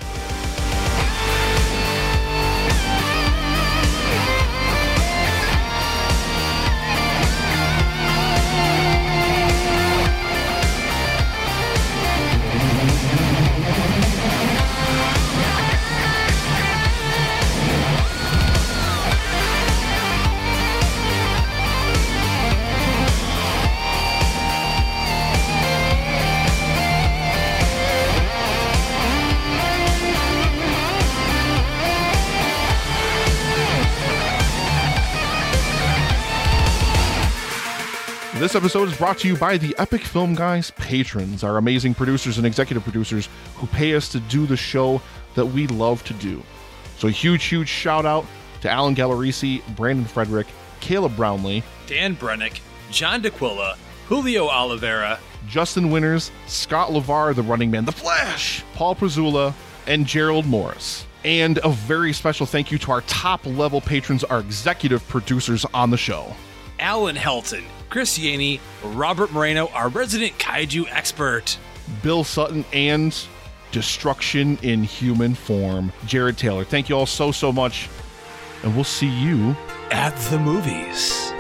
This episode is brought to you by the Epic Film Guys patrons, our amazing producers and executive producers who pay us to do the show that we love to do. So a huge, huge shout out to Alan Gallerisi, Brandon Frederick, Caleb Brownlee, Dan Brennick, John DeQuilla, Julio Oliveira, Justin Winters, Scott LeVar, the Running Man, The Flash, Paul Prezula, and Gerald Morris. And a very special thank you to our top level patrons, our executive producers on the show. Alan Helton, Chris Yaney, Robert Moreno, our resident kaiju expert, Bill Sutton, and Destruction in Human Form, Jared Taylor. Thank you all so, so much, and we'll see you at the movies.